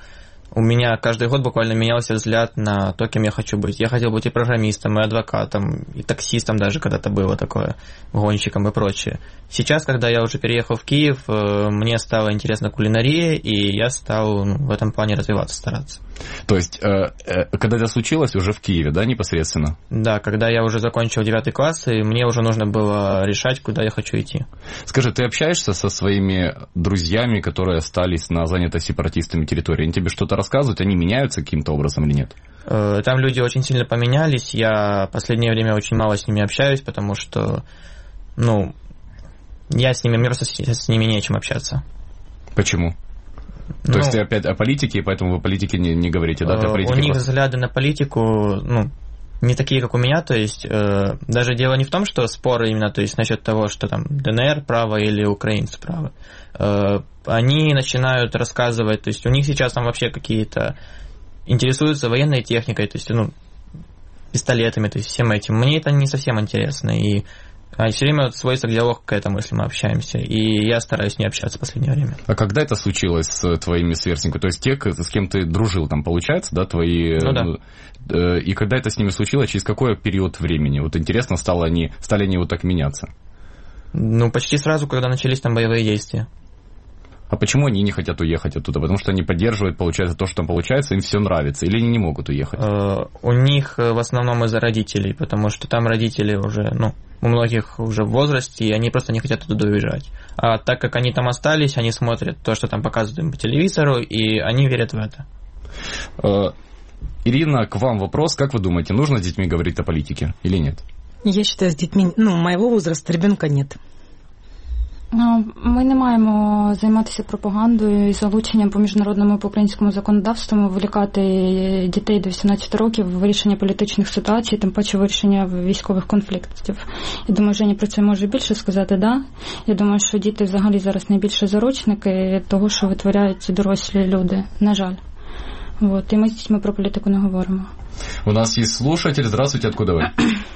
у меня каждый год буквально менялся взгляд на то, кем я хочу быть. Я хотел быть и программистом, и адвокатом, и таксистом даже когда-то было такое, гонщиком и прочее. Сейчас, когда я уже переехал в Киев, мне стало интересна кулинария, и я стал ну, в этом плане развиваться, стараться. То есть, э, э, когда это случилось, уже в Киеве, да, непосредственно? Да, когда я уже закончил девятый класс, и мне уже нужно было решать, куда я хочу идти. Скажи, ты общаешься со своими друзьями, которые остались на занятой сепаратистами территории? Они тебе что-то рассказывают? Они меняются каким-то образом или нет? Там люди очень сильно поменялись. Я в последнее время очень мало с ними общаюсь, потому что, ну, я с ними, мне просто с ними не о чем общаться. Почему? То ну, есть ты опять о политике, и поэтому вы о политике не, не говорите, да? О у них взгляды на политику, ну, не такие, как у меня, то есть э, даже дело не в том, что споры именно, то есть насчет того, что там ДНР право или украинцы правы. Э, они начинают рассказывать, то есть у них сейчас там вообще какие-то интересуются военной техникой, то есть, ну, пистолетами, то есть всем этим. Мне это не совсем интересно, и а все время вот сводится диалог к этому, если мы общаемся. И я стараюсь не общаться в последнее время. А когда это случилось с твоими сверстниками? То есть те, с кем ты дружил, там, получается, да, твои... Ну да. И когда это с ними случилось, через какой период времени? Вот интересно, стало они, стали они вот так меняться? Ну, почти сразу, когда начались там боевые действия. А почему они не хотят уехать оттуда? Потому что они поддерживают, получается, то, что там получается, им все нравится. Или они не могут уехать? Э, у них в основном из-за родителей, потому что там родители уже, ну, у многих уже в возрасте, и они просто не хотят туда уезжать. А так как они там остались, они смотрят то, что там показывают им по телевизору, и они верят в это. Э, Ирина, к вам вопрос. Как вы думаете, нужно с детьми говорить о политике или нет? Я считаю, с детьми, ну, моего возраста ребенка нет. Ми не маємо займатися пропагандою і залученням по міжнародному і по українському законодавству, вилікати дітей до вісімнадцяти років в вирішення політичних ситуацій, тим паче вирішення військових конфліктів. Я думаю, Женя про це може більше сказати, да? Я думаю, що діти взагалі зараз найбільше заручники того, що витворяють дорослі люди, на жаль. Вот. І ми з дітьми про політику не говоримо. У нас є слушатель. Здравствуйте, откуда вы?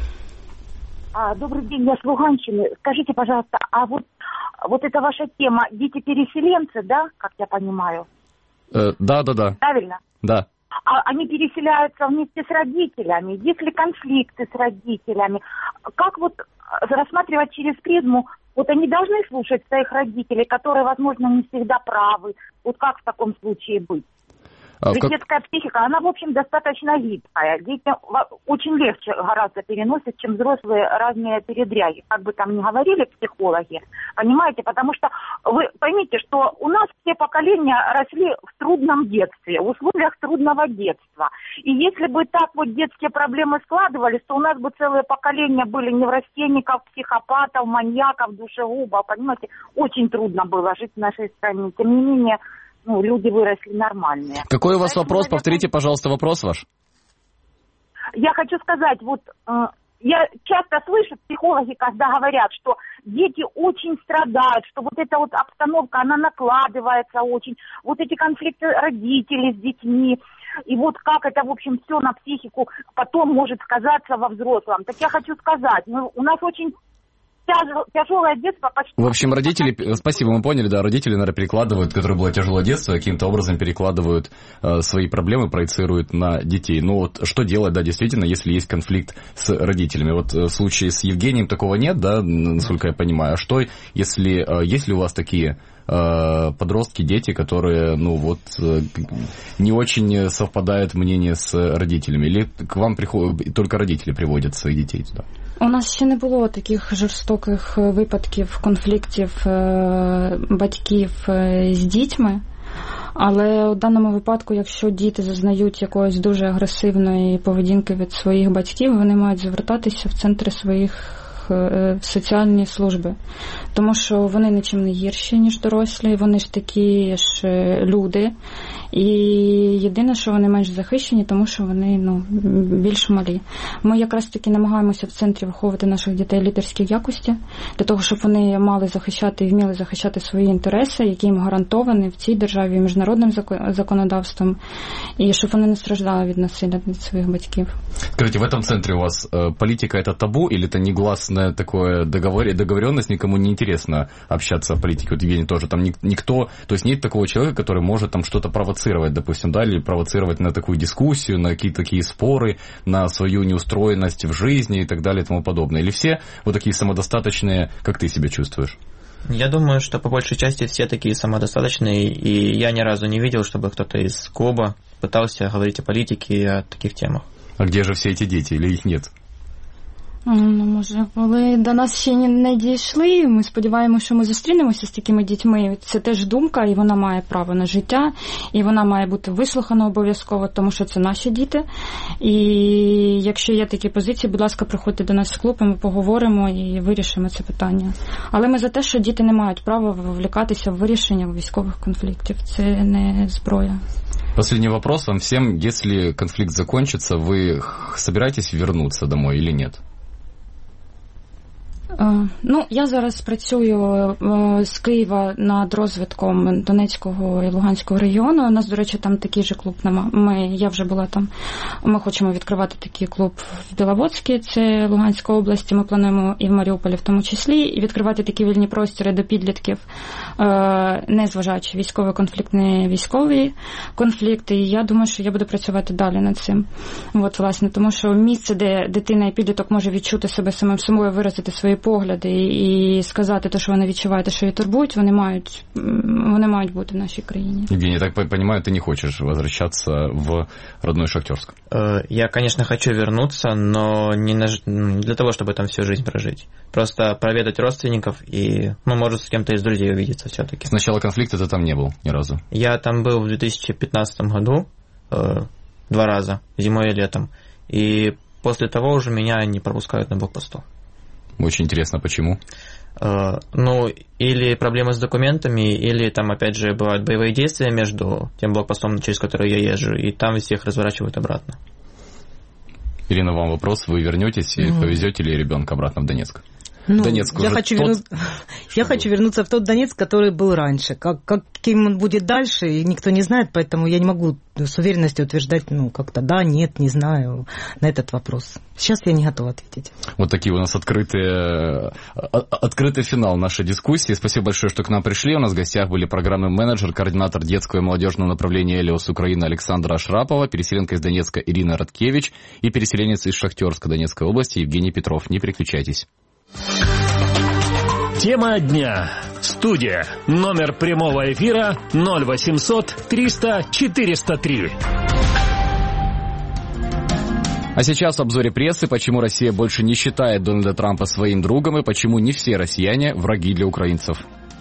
Добрый день, я с Луганщины. Скажите, пожалуйста, а вот, вот эта ваша тема, дети-переселенцы, да, как я понимаю? Э, да, да, да. Правильно? Да. А они переселяются вместе с родителями, есть ли конфликты с родителями? Как вот рассматривать через призму, вот они должны слушать своих родителей, которые, возможно, не всегда правы. Вот как в таком случае быть? А Ведь как... детская психика, она, в общем, достаточно гибкая. Дети очень легче гораздо переносят, чем взрослые разные передряги. Как бы там ни говорили психологи, понимаете? Потому что вы поймите, что у нас все поколения росли в трудном детстве, в условиях трудного детства. И если бы так вот детские проблемы складывались, то у нас бы целые поколения были неврастенников, психопатов, маньяков, душегубов. Понимаете, очень трудно было жить в нашей стране. Тем не менее, ну, люди выросли нормальные. Какой у вас Поэтому, вопрос? наверное, Повторите, пожалуйста, вопрос ваш. Я хочу сказать, вот э, я часто слышу психологи, когда говорят, что дети очень страдают, что вот эта вот обстановка, она накладывается очень, вот эти конфликты родителей с детьми, и вот как это, в общем, все на психику потом может сказаться во взрослом. Так я хочу сказать, ну, у нас очень тяжелое детство почти... В общем, родители, спасибо, мы поняли, да, родители, наверное, перекладывают, которое было тяжелое детство, каким-то образом перекладывают э, свои проблемы, проецируют на детей. Ну вот что делать, да, действительно, если есть конфликт с родителями? Вот в случае с Евгением такого нет, да, насколько я понимаю. А что, если, э, есть ли у вас такие э, подростки, дети, которые, ну вот, э, не очень совпадает мнение с родителями? Или к вам приходят, только родители приводят своих детей туда? У нас ще не було таких жорстоких випадків, конфліктів батьків з дітьми, але у даному випадку, якщо діти зазнають якоїсь дуже агресивної поведінки від своїх батьків, вони мають звертатися в центри своїх в соціальні служби, тому що вони нічим не гірші, ніж дорослі, вони ж такі ж люди, і єдине, що вони менш захищені, тому що вони, ну, більш малі. Ми якраз таки намагаємося в центрі виховувати наших дітей лідерські якості, для того, щоб вони мали захищати і вміли захищати свої інтереси, які їм гарантовані в цій державі міжнародним законодавством, і щоб вони не страждали від насилля від своїх батьків. Скажите, в этом центре у вас э, политика это табу или это негласный абсолютно такое договор, договоренность, никому не интересно общаться о политике. Вот Евгений тоже там никто, то есть нет такого человека, который может там что-то провоцировать, допустим, да, или провоцировать на такую дискуссию, на какие-то такие споры, на свою неустроенность в жизни и так далее и тому подобное. Или все вот такие самодостаточные, как ты себя чувствуешь? Я думаю, что по большей части все такие самодостаточные, и я ни разу не видел, чтобы кто-то из клуба пытался говорить о политике и о таких темах. А где же все эти дети, или их нет? Ну, може, коли до нас ще не дійшли, ми сподіваємося, що ми зустрінемося з такими дітьми. Це теж думка, і вона має право на життя, і вона має бути вислухана обов'язково, тому що це наші діти. І якщо є такі позиції, будь ласка, приходьте до нас в клуб, і ми поговоримо і вирішимо це питання. Але ми за те, що діти не мають права вовлікатися в вирішення військових конфліктів. Це не зброя. Последний вопрос вам всем. Если конфликт закончится, вы собираетесь вернуться домой или нет? Ну, я зараз працюю з Києва над розвитком Донецького і Луганського регіону. У нас, до речі, там такий же клуб. Ми, я вже була там. Ми хочемо відкривати такий клуб в Біловодській, це Луганська область. Ми плануємо і в Маріуполі в тому числі, і відкривати такі вільні простори до підлітків, не зважаючи військовий конфлікт, не військові конфлікти. І я думаю, що я буду працювати далі над цим. От, власне, тому що місце, де дитина і підліток може відчути себе самим собою, виразити свої погляди і сказати те, що вони відчувають, що їх турбують, вони мають, вони мають бути в нашій країні. Евгений, я так понимаю, ты не хочешь возвращаться в родной Шахтерск? Я, конечно, хочу вернуться, но не для того, чтобы там всю жизнь прожить. Просто проведать родственников и, ну, может, с кем-то из друзей увидеться все-таки. С начала конфликта ты там не был ни разу? Я там был в две тысячи пятнадцатом году э, два раза, зимой и летом. И после того уже меня не пропускают на блокпосту. Очень интересно, почему? Uh, ну, или проблемы с документами, или там, опять же, бывают боевые действия между тем блокпостом, через который я езжу, и там всех разворачивают обратно. Ирина, вам вопрос. Вы вернетесь и mm. повезете ли ребенка обратно в Донецк? Ну, Донецк я, хочу, тот... верну... я хочу вернуться в тот Донецк, который был раньше. Как, каким он будет дальше, никто не знает, поэтому я не могу с уверенностью утверждать, ну, как-то да, нет, не знаю, на этот вопрос. Сейчас я не готова ответить. Вот такие у нас открытые, открытый финал нашей дискуссии. Спасибо большое, что к нам пришли. У нас в гостях были программный менеджер, координатор детского и молодежного направления «Элиос Украина» Александра Ашрапова, переселенка из Донецка Ирина Радкевич и переселенец из Шахтерска Донецкой области Евгений Петров. Не переключайтесь. Тема дня. Студия. Номер прямого эфира ноль восемьсот триста четыреста три. А сейчас в обзоре прессы, почему Россия больше не считает Дональда Трампа своим другом и почему не все россияне враги для украинцев.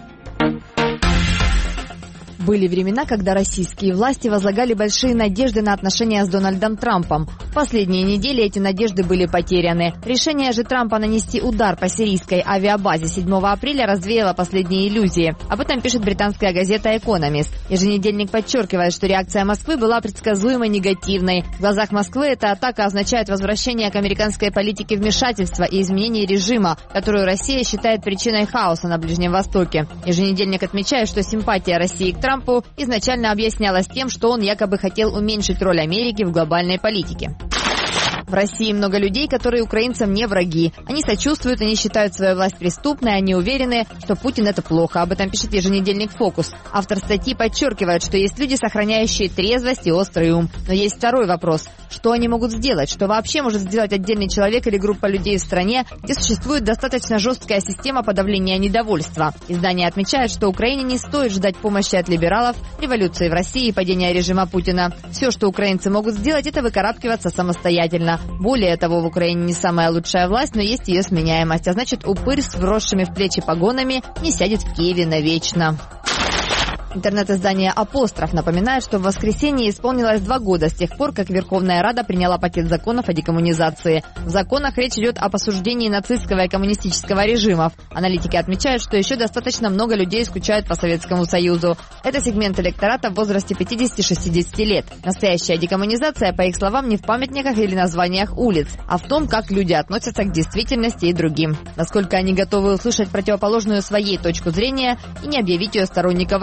Были времена, когда российские власти возлагали большие надежды на отношения с Дональдом Трампом. В последние недели эти надежды были потеряны. Решение же Трампа нанести удар по сирийской авиабазе седьмого апреля развеяло последние иллюзии. Об этом пишет британская газета «Экономист». Еженедельник подчеркивает, что реакция Москвы была предсказуемо негативной. В глазах Москвы эта атака означает возвращение к американской политике вмешательства и изменение режима, которую Россия считает причиной хаоса на Ближнем Востоке. Еженедельник отмечает, что симпатия России к Трампу изначально объяснялось тем, что он якобы хотел уменьшить роль Америки в глобальной политике. В России много людей, которые украинцам не враги. Они сочувствуют, они считают свою власть преступной, они уверены, что Путин — это плохо. Об этом пишет еженедельник «Фокус». Автор статьи подчеркивает, что есть люди, сохраняющие трезвость и острый ум. Но есть второй вопрос. Что они могут сделать? Что вообще может сделать отдельный человек или группа людей в стране, где существует достаточно жесткая система подавления недовольства? Издание отмечает, что Украине не стоит ждать помощи от либералов, революции в России и падения режима Путина. Все, что украинцы могут сделать, это выкарабкиваться самостоятельно. Более того, в Украине не самая лучшая власть, но есть ее сменяемость. А значит, упырь с вросшими в плечи погонами не сядет в Киеве навечно. Интернет-издание «Апостроф» напоминает, что в воскресенье исполнилось два года с тех пор, как Верховная Рада приняла пакет законов о декоммунизации. В законах речь идет об осуждении нацистского и коммунистического режимов. Аналитики отмечают, что еще достаточно много людей скучают по Советскому Союзу. Это сегмент электората в возрасте пятидесяти-шестидесяти лет. Настоящая декоммунизация, по их словам, не в памятниках или названиях улиц, а в том, как люди относятся к действительности и другим. Насколько они готовы услышать противоположную своей точку зрения и не объявить ее сторонника врагу.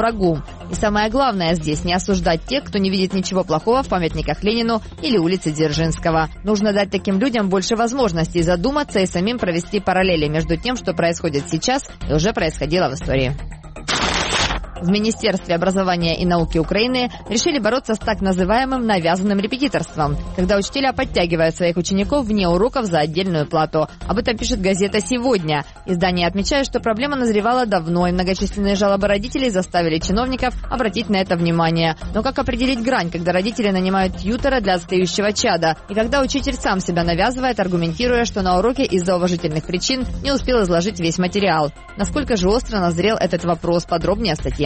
людям. И самое главное здесь не осуждать тех, кто не видит ничего плохого в памятниках Ленину или улице Дзержинского. Нужно дать таким людям больше возможностей задуматься и самим провести параллели между тем, что происходит сейчас и уже происходило в истории. В Министерстве образования и науки Украины решили бороться с так называемым навязанным репетиторством, когда учителя подтягивают своих учеников вне уроков за отдельную плату. Об этом пишет газета «Сегодня». Издание отмечает, что проблема назревала давно, и многочисленные жалобы родителей заставили чиновников обратить на это внимание. Но как определить грань, когда родители нанимают тьютера для отстающего чада, и когда учитель сам себя навязывает, аргументируя, что на уроке из-за уважительных причин не успел изложить весь материал? Насколько же остро назрел этот вопрос? Подробнее о статье.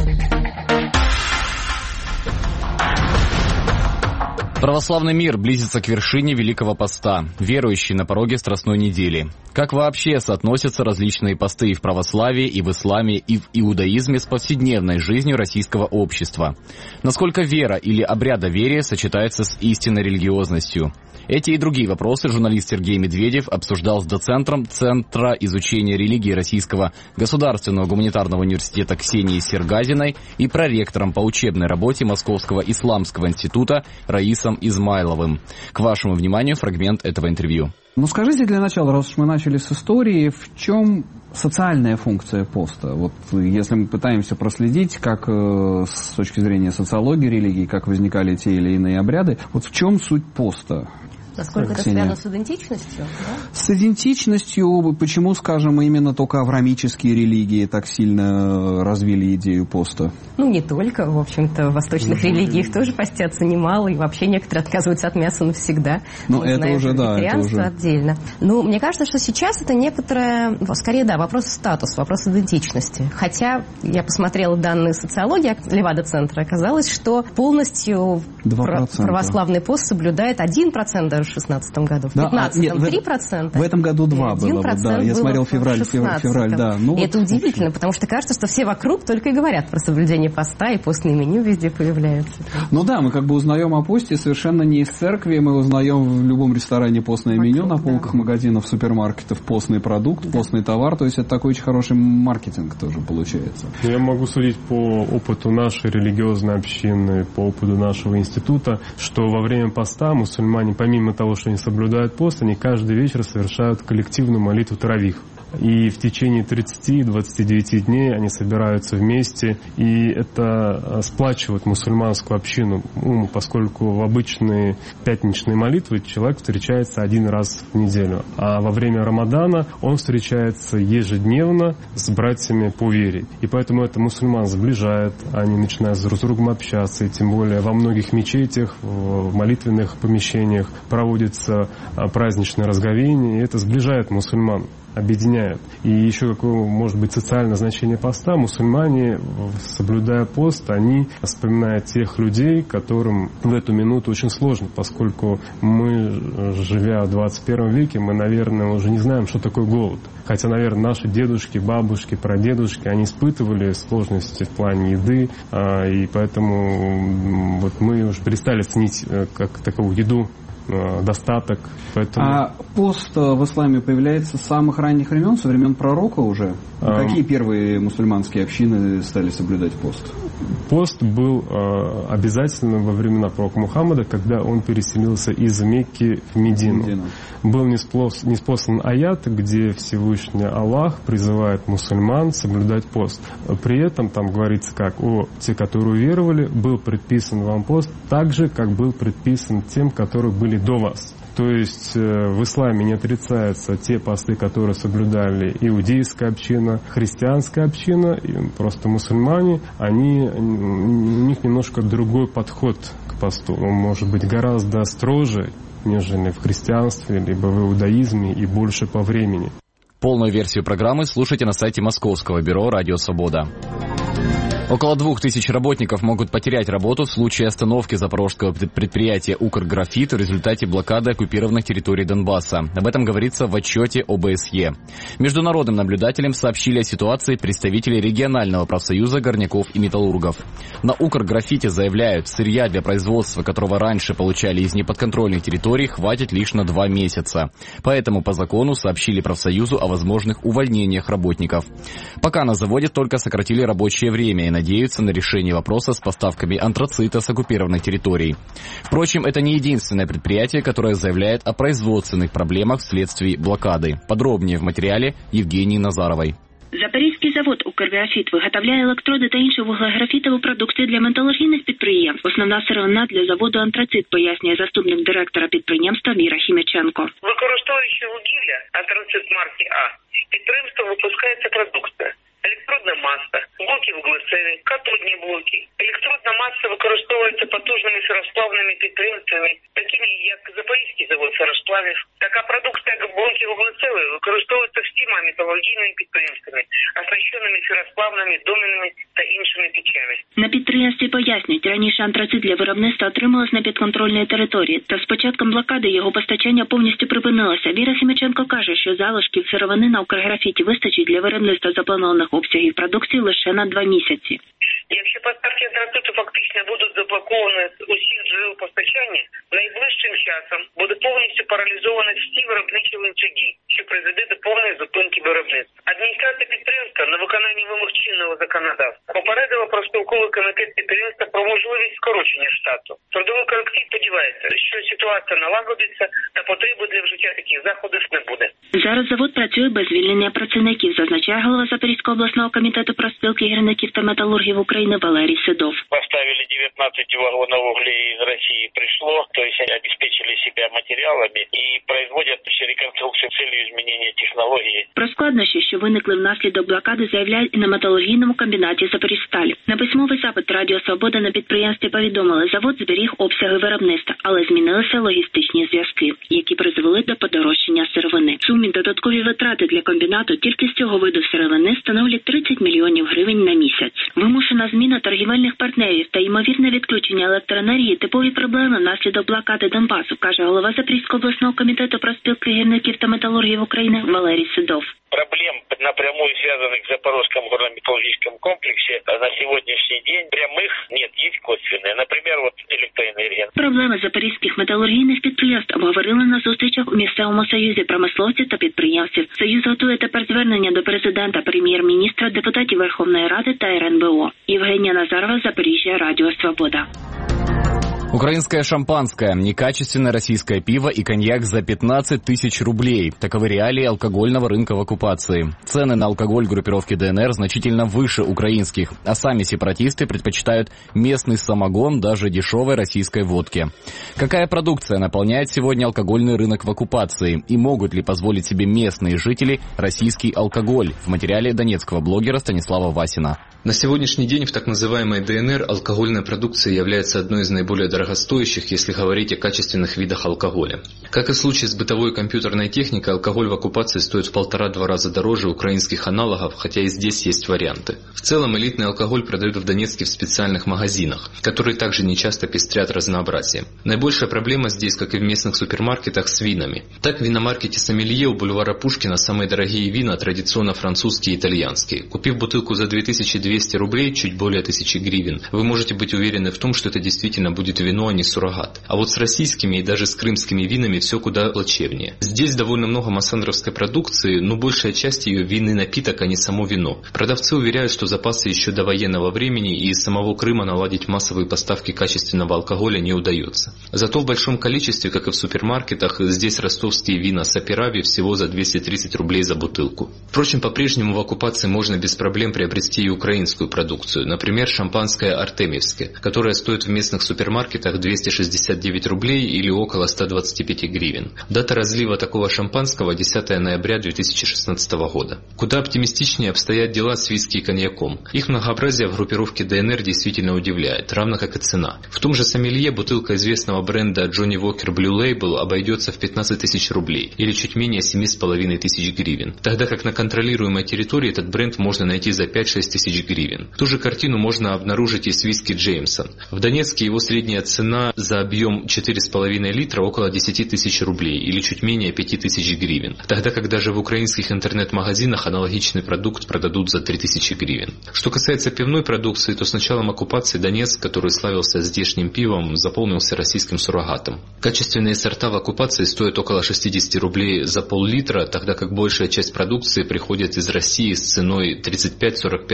Православный мир близится к вершине Великого Поста, верующие на пороге Страстной недели. Как вообще соотносятся различные посты и в православии, и в исламе, и в иудаизме с повседневной жизнью российского общества? Насколько вера или обрядоверие сочетается с истинной религиозностью? Эти и другие вопросы журналист Сергей Медведев обсуждал с доцентром Центра изучения религии Российского государственного гуманитарного университета Ксенией Сергазиной и проректором по учебной работе Московского исламского института Раисом Измайловым. К вашему вниманию фрагмент этого интервью. Ну скажите для начала, раз уж мы начали с истории, в чем социальная функция поста? Вот если мы пытаемся проследить, как э, с точки зрения социологии религии, как возникали те или иные обряды, вот в чем суть поста? Насколько это связано с идентичностью? Да? С идентичностью, почему, скажем, именно только авраамические религии так сильно развили идею поста? Ну, не только. В общем-то, в восточных mm-hmm. религиях тоже постятся немало, и вообще некоторые отказываются от мяса навсегда. Ну, это знаем, уже, да. Вегетарианство это уже... отдельно. Ну, мне кажется, что сейчас это некоторое, скорее, да, вопрос статуса, вопрос идентичности. Хотя я посмотрела данные социологии Левада-центра, оказалось, что полностью православный пост соблюдает один процент даже в шестнадцатом году. В пятнадцатом да, три процента. В этом году два было. Да, я смотрел февраль, февраль, февраль, да. Ну, и вот, это удивительно, потому что кажется, что все вокруг только и говорят про соблюдение поста, и постное меню везде появляется. Ну да, мы как бы узнаем о посте совершенно не из церкви, мы узнаем в любом ресторане постное вокруг, меню, на полках да. магазинов, супермаркетов постный продукт, да. постный товар, то есть это такой очень хороший маркетинг тоже получается. Я могу судить по опыту нашей религиозной общины, по опыту нашего института, что во время поста мусульмане, помимо того, что они соблюдают пост, они каждый вечер совершают коллективную молитву таравих. И в течение тридцати-двадцати девяти дней они собираются вместе, и это сплачивает мусульманскую общину, поскольку в обычные пятничные молитвы человек встречается один раз в неделю, а во время Рамадана он встречается ежедневно с братьями по вере. И поэтому это мусульман сближает, они начинают друг с другом общаться, и тем более во многих мечетях, в молитвенных помещениях проводятся праздничные разговения, и это сближает мусульман, объединяет. И еще какое может быть социальное значение поста. Мусульмане, соблюдая пост, они вспоминают тех людей, которым в эту минуту очень сложно, поскольку мы, живя в двадцать первом веке, мы, наверное, уже не знаем, что такое голод. Хотя, наверное, наши дедушки, бабушки, прадедушки, они испытывали сложности в плане еды, и поэтому вот мы уже перестали ценить как таковую еду, достаток. Поэтому... А пост в исламе появляется с самых ранних времен, со времен пророка уже? А... Какие первые мусульманские общины стали соблюдать пост? Пост был э, обязательным во времена пророка Мухаммада, когда он переселился из Мекки в Медину. Медину. Был ниспослан аят, где Всевышний Аллах призывает мусульман соблюдать пост. При этом там говорится как: о, те, которые уверовали, был предписан вам пост так же, как был предписан тем, которые были до вас. То есть в исламе не отрицаются те посты, которые соблюдали иудейская община, христианская община, и просто мусульмане, они, у них немножко другой подход к посту. Он может быть гораздо строже, нежели в христианстве, либо в иудаизме, и больше по времени. Полную версию программы слушайте на сайте Московского бюро «Радио Свобода». Около двух тысяч работников могут потерять работу в случае остановки запорожского предприятия «Укрграфит» в результате блокады оккупированных территорий Донбасса. Об этом говорится в отчете о бэ эс е. Международным наблюдателям сообщили о ситуации представители регионального профсоюза горняков и металлургов. На «Укрграфите» заявляют, сырья для производства, которого раньше получали из неподконтрольных территорий, хватит лишь на два месяца. Поэтому по закону сообщили профсоюзу о возможных увольнениях работников. Пока на заводе только сократили рабочее настоящее время и надеются на решение вопроса с поставками антрацита с оккупированной территории. Впрочем, это не единственное предприятие, которое заявляет о производственных проблемах вследствие блокады. Подробнее в материале Евгении Назаровой. Запорізький завод «Укрграфіт» виготовляє електроди та іншу вуглеграфітову продукцію для металургійних підприємств. Основна сировина для заводу «Антрацит», пояснює заступник директора підприємства Віра Хіміченко. Використовуючи вугілля «Антрацит» марки А, підприємством випускається продукція. Електродна маса, блоки вуглецеві, катодні блоки. Електродна маса використовується потужними феросплавними підприємствами, такими як Запорізький завод феросплавів. Така продукція, як блоки вуглецеві, використовується всіма металургійними підприємствами, оснащеними феросплавними, доменними та іншими печами. На підприємстві пояснюють, раніше антрацит для виробництва отрималось на підконтрольній території, та з початком блокади його постачання повністю припинилося. Віра Хіміченко каже, що залишків сировини на «Укрграфіті» вистачить для виробництва запланованих обсягів продукції лише на два місяці. Якщо поставки антрациту фактично будуть заблоковані з усіх джерел постачання, найближчим часом буде повністю паралізовані всі виробничі ланцюги, що призведе до повної зупинки виробництва. Адміністрація підприємства на виконанні вимог чинного законодавства попередила профспілковий комітет підприємства про можливість скорочення штату. Трудовий колектив сподівається, що ситуація налагодиться та потреби для вжиття таких заходів не буде. Зараз завод працює без звільнення працівників, зазначає голова Запорізького обласного комітету профспілки гірників та металургів України Валерій Седов. Поставили девятнадцать вагонов углей из России пришло, то есть они обеспечили себя материалами и производят реконструкцию с целью изменения технологии. Про складнощі, що виникли внаслідок блокади, заявляють і на металургійному комбінаті «Запоріжсталь». На письмовий запит Радіо Свобода на підприємстві повідомили, завод зберіг обсяги виробництва, але змінилися логістичні зв'язки, які призвели до подорожчання сировини. В сумі додаткові витрати для комбінату тільки з цього виду сировини становлять тридцять мільйонів гривень на місяць. Вимушена зміна торгівельних партнерів та ймовірне відключення електроенергії – типові проблеми внаслідок блокади Донбасу, каже голова Запорізького обласного комітету профспілки гірників та металургів України Валерій Седов. Проблем, напрямую связанных с Запорожским горно-металлургическом комплексе, на сегодняшний день прямых нет, есть косвенные. Например, вот электроэнергия. Проблеми запорізьких металургійних підприємств обговорили на зустрічах у місцевому союзі промисловців та підприємців. Союз готує тепер звернення до президента, прем'єр-міністра, депутатів Верховної Ради та ер ен бе о. Євгенія Назарова, Запоріжжя, Радіо Свобода. Украинское шампанское, некачественное российское пиво и коньяк за пятнадцать тысяч рублей. Таковы реалии алкогольного рынка в оккупации. Цены на алкоголь группировки дэ эн эр значительно выше украинских, а сами сепаратисты предпочитают местный самогон даже дешевой российской водке. Какая продукция наполняет сегодня алкогольный рынок в оккупации? И могут ли позволить себе местные жители российский алкоголь? В материале донецкого блогера Станислава Васина. На сегодняшний день в так называемой дэ эн эр алкогольная продукция является одной из наиболее дорогостоящих, если говорить о качественных видах алкоголя. Как и в случае с бытовой и компьютерной техникой, алкоголь в оккупации стоит в полтора-два раза дороже украинских аналогов, хотя и здесь есть варианты. В целом элитный алкоголь продают в Донецке в специальных магазинах, которые также нечасто пестрят разнообразием. Наибольшая проблема здесь, как и в местных супермаркетах, с винами. Так в виномаркете «Сомелье» у бульвара Пушкина самые дорогие вина традиционно французские и итальянские. Купив бутылку за две тысячи двести рублей, чуть более тысячи гривен, вы можете быть уверены в том, что это действительно будет вино, а не суррогат. А вот с российскими и даже с крымскими винами все куда плачевнее. Здесь довольно много массандровской продукции, но большая часть ее винный напиток, а не само вино. Продавцы уверяют, что запасы еще до военного времени, и из самого Крыма наладить массовые поставки качественного алкоголя не удается. Зато в большом количестве, как и в супермаркетах, здесь ростовские вина Сапирави всего за двести тридцать рублей за бутылку. Впрочем, по-прежнему в оккупации можно без проблем приобрести и украинскую продукцию. Например, шампанское «Артемьевское», которое стоит в местных супермаркетах двести шестьдесят девять рублей или около ста двадцати пяти гривен. Дата разлива такого шампанского десятого ноября две тысячи шестнадцатого года. Куда оптимистичнее обстоят дела с виски и коньяком. Их многообразие в группировке дэ эн эр действительно удивляет, равно как и цена. В том же «Сомелье» бутылка известного бренда Johnny Walker Blue Label обойдется в пятнадцать тысяч рублей или чуть менее семи с половиной тысяч гривен. Тогда как на контролируемой территории этот бренд можно найти за пять-шесть тысяч гривен. Ту же картину можно обнаружить и с виски Джеймсон. В Донецке его средняя цена за объем четыре с половиной литра около десяти тысяч рублей или чуть менее пяти тысяч гривен. Тогда как даже в украинских интернет-магазинах аналогичный продукт продадут за три тысячи гривен. Что касается пивной продукции, то с началом оккупации Донецк, который славился здешним пивом, заполнился российским суррогатом. Качественные сорта в оккупации стоят около шестидесяти рублей за пол-литра, тогда как большая часть продукции приходит из России с ценой тридцать пять - сорок пять рублей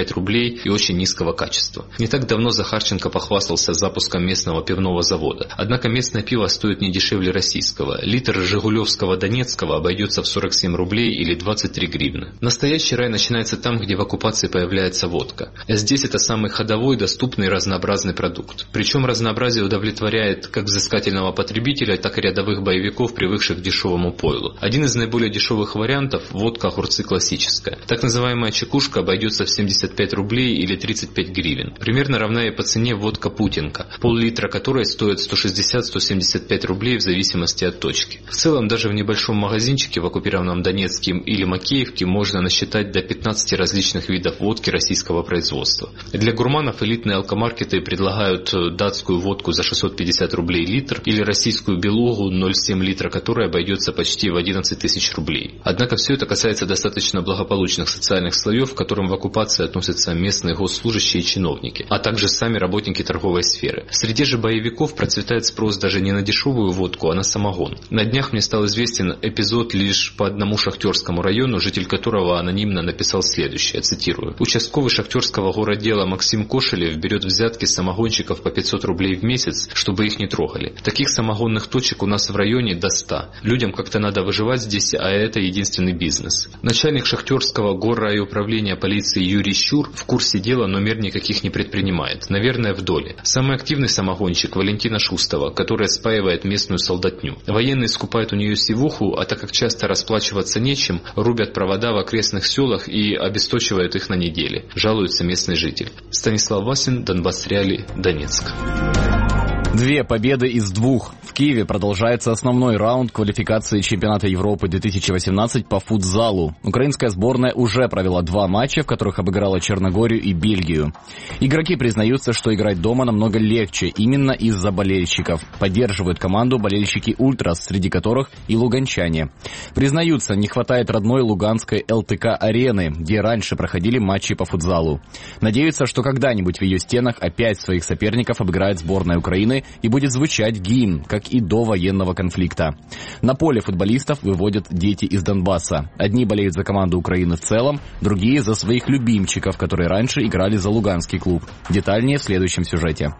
мелочей и очень низкого качества. Не так давно Захарченко похвастался запуском местного пивного завода. Однако местное пиво стоит не дешевле российского. Литр жигулевского донецкого обойдется в сорок семь рублей или двадцать три гривны. Настоящий рай начинается там, где в оккупации появляется водка. А здесь это самый ходовой, доступный и разнообразный продукт. Причем разнообразие удовлетворяет как взыскательного потребителя, так и рядовых боевиков, привыкших к дешевому пойлу. Один из наиболее дешевых вариантов – водка огурцы классическая. Так называемая чекушка обойдется в семьдесят пять рублей или тридцать пять гривен. Примерно равна и по цене водка путинка, пол-литра которой стоит сто шестьдесят - сто семьдесят пять рублей в зависимости от точки. В целом, даже в небольшом магазинчике в оккупированном Донецке или Макеевке можно насчитать до пятнадцати различных видов водки российского производства. Для гурманов элитные алкомаркеты предлагают датскую водку за шестьсот пятьдесят рублей литр или российскую белугу ноль целых семь десятых литра, которая обойдется почти в одиннадцать тысяч рублей. Однако все это касается достаточно благополучных социальных слоев, к которым в оккупации относятся местные госслужащие и чиновники, а также сами работники торговой сферы. Среди же боевиков процветает спрос даже не на дешевую водку, а на самогон. На днях мне стал известен эпизод лишь по одному шахтерскому району, житель которого анонимно написал следующее, цитирую: «Участковый шахтерского городдела Максим Кошелев берет взятки с самогонщиков по пятьсот рублей в месяц, чтобы их не трогали. Таких самогонных точек у нас в районе до ста. Людям как-то надо выживать здесь, а это единственный бизнес». Начальник шахтерского горрайуправления полиции Юрий Щур в курсе дела, но мер никаких не предпринимает. Наверное, в доле. Самый активный самогонщик Валентина Шустова, которая спаивает местную солдатню. Военные скупают у нее сивуху, а так как часто расплачиваться нечем, рубят провода в окрестных селах и обесточивают их на неделе, жалуется местный житель. Станислав Васин, Донбасс Реалии, Донецк. Две победы из двух. В Киеве продолжается основной раунд квалификации чемпионата Европы две тысячи восемнадцать по футзалу. Украинская сборная уже провела два матча, в которых обыграла Черногорию и Бельгию. Игроки признаются, что играть дома намного легче, именно из-за болельщиков. Поддерживают команду болельщики «Ультрас», среди которых и луганчане. Признаются, не хватает родной луганской эл тэ ка-арены, где раньше проходили матчи по футзалу. Надеются, что когда-нибудь в ее стенах опять своих соперников обыграет сборная Украины и будет звучать гимн, как и до военного конфликта. На поле футболистов выводят дети из Донбасса. Одни болеют за команду Украины в целом, другие за своих любимчиков, которые раньше играли за луганский клуб. Детальнее в следующем сюжете.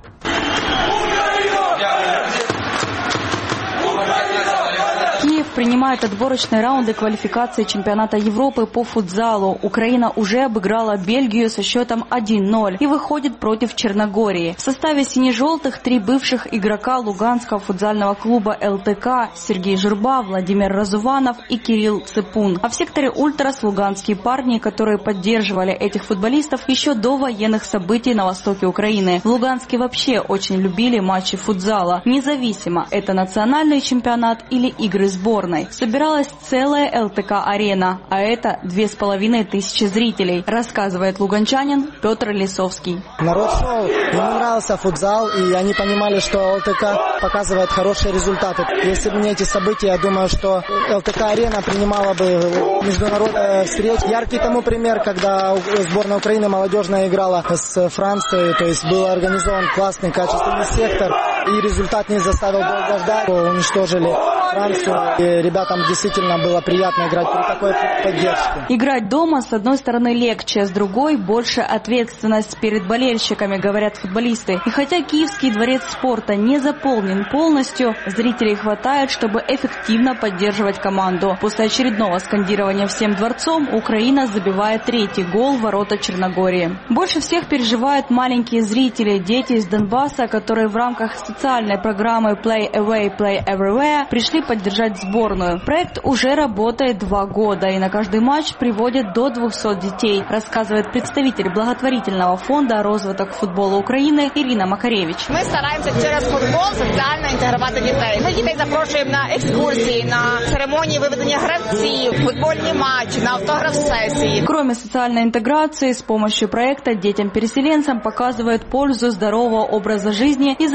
Принимает отборочные раунды квалификации чемпионата Европы по футзалу. Украина уже обыграла Бельгию со счетом один ноль и выходит против Черногории. В составе сине-желтых три бывших игрока луганского футзального клуба эл тэ ка: Сергей Журба, Владимир Разуванов и Кирилл Цыпун. А в секторе «Ультрас» луганские парни, которые поддерживали этих футболистов еще до военных событий на востоке Украины. В Луганске вообще очень любили матчи футзала. Независимо, это национальный чемпионат или игры сборной. Собиралась целая эл тэ ка-арена, а это две с половиной тысячи зрителей, рассказывает луганчанин Петр Лисовский. Народ шел, ему нравился футзал, и они понимали, что эл тэ ка показывает хорошие результаты. Если бы не эти события, я думаю, что эл тэ ка-арена принимала бы международные встречи. Яркий тому пример, когда сборная Украины молодежная играла с Францией, то есть был организован классный, качественный сектор, и результат не заставил долго ждать, уничтожили Францию. И ребятам действительно было приятно играть при такой поддержке. Играть дома, с одной стороны, легче, с другой больше ответственность перед болельщиками, говорят футболисты. И хотя Киевский дворец спорта не заполнен полностью, зрителей хватает, чтобы эффективно поддерживать команду. После очередного скандирования всем дворцом Украина забивает третий гол в ворота Черногории. Больше всех переживают маленькие зрители, дети из Донбасса, которые в рамках социальной программы Play Away, Play Everywhere пришли поддержать сборную. Проект уже работает два года и на каждый матч приводит до двухсот детей, рассказывает представитель благотворительного фонда розвиток футболу України Ірина Макаревич. Ми стараємося через футбол соціально інтегрувати дітей. Ми дітей запрошуємо на екскурсії, на церемонії виведення гравців, футбольні матчі, на автограф-сессии. Кроме социальной интеграции, с помощью проекта детям-переселенцам показывают пользу здорового образа жизни и заинтересованность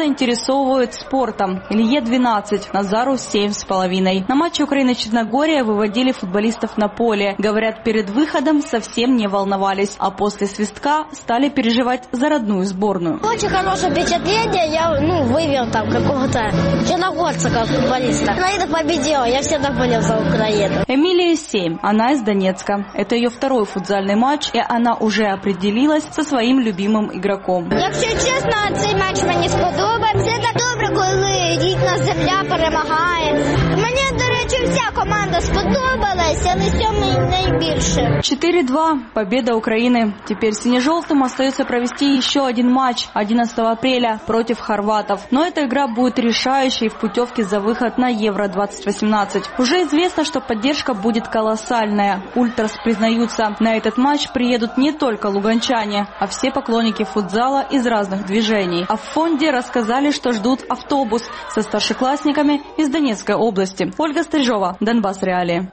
заинтересовывают спортом. Илье двенадцать, Назару семь с половиной. На матче Украина-Черногория выводили футболистов на поле. Говорят, перед выходом совсем не волновались, а после свистка стали переживать за родную сборную. Очень хорошее впечатление. Я ну, вывел там какого-то черногорца как футболиста. Украина победила. Я всегда болел за Украину. Эмилии семь. Она из Донецка. Это ее второй футзальный матч, и она уже определилась со своим любимым игроком. Якщо чесно, цей матч мені сподобався. Це добре, коли рідна земля перемагає. Мені, до речі, вся команда сподобалась, але сьомий найбільше. четыре-два. Победа Украины. Теперь сине-желтым остается провести еще один матч одиннадцатого апреля против хорватов. Но эта игра будет решающей в путевке за выход на Евро двадцать восемнадцать. Уже известно, что поддержка будет колоссальная. Ультрас признаются, на этот матч приедут не только луганчане, а все поклонники футзала из разных движений. А в фонде рассказали, что ждут автобус со старшеклассниками из Донецкой области. Ольга Стрижова, Донбасс Реалии.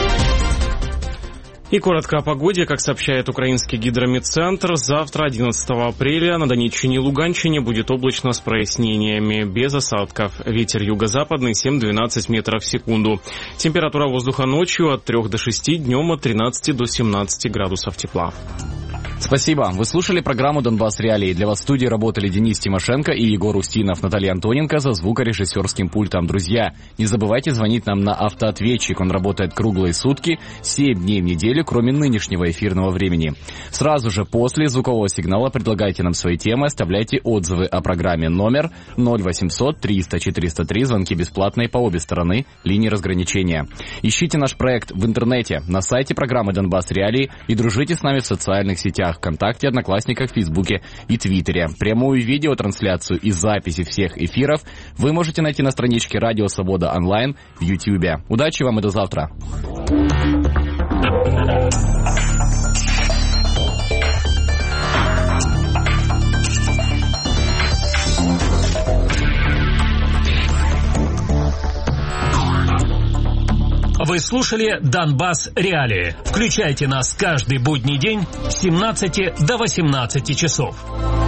И коротко о погоде. Как сообщает украинский гидрометцентр, завтра, одиннадцатого апреля, на Донеччине и Луганщине будет облачно с прояснениями, без осадков. Ветер юго-западный семь-двенадцать метров в секунду. Температура воздуха ночью от трёх до шести, днем от тринадцати до семнадцати градусов тепла. Спасибо. Вы слушали программу «Донбасс Реалии». Для вас в студии работали Денис Тимошенко и Егор Устинов, Наталья Антоненко за звукорежиссерским пультом. Друзья, не забывайте звонить нам на автоответчик. Он работает круглые сутки, семь дней в неделю, кроме нынешнего эфирного времени. Сразу же после звукового сигнала предлагайте нам свои темы, оставляйте отзывы о программе. Номер ноль восемьсот триста четыреста три, звонки бесплатные по обе стороны линии разграничения. Ищите наш проект в интернете, на сайте программы «Донбасс Реалии» и дружите с нами в социальных сетях ВКонтакте, Одноклассниках, Фейсбуке и Твиттере. Прямую видеотрансляцию и записи всех эфиров вы можете найти на страничке Радио Свобода онлайн в Ютьюбе. Удачи вам и до завтра. Вы слушали «Донбасс Реалии». Включайте нас каждый будний день с семнадцати до восемнадцати часов.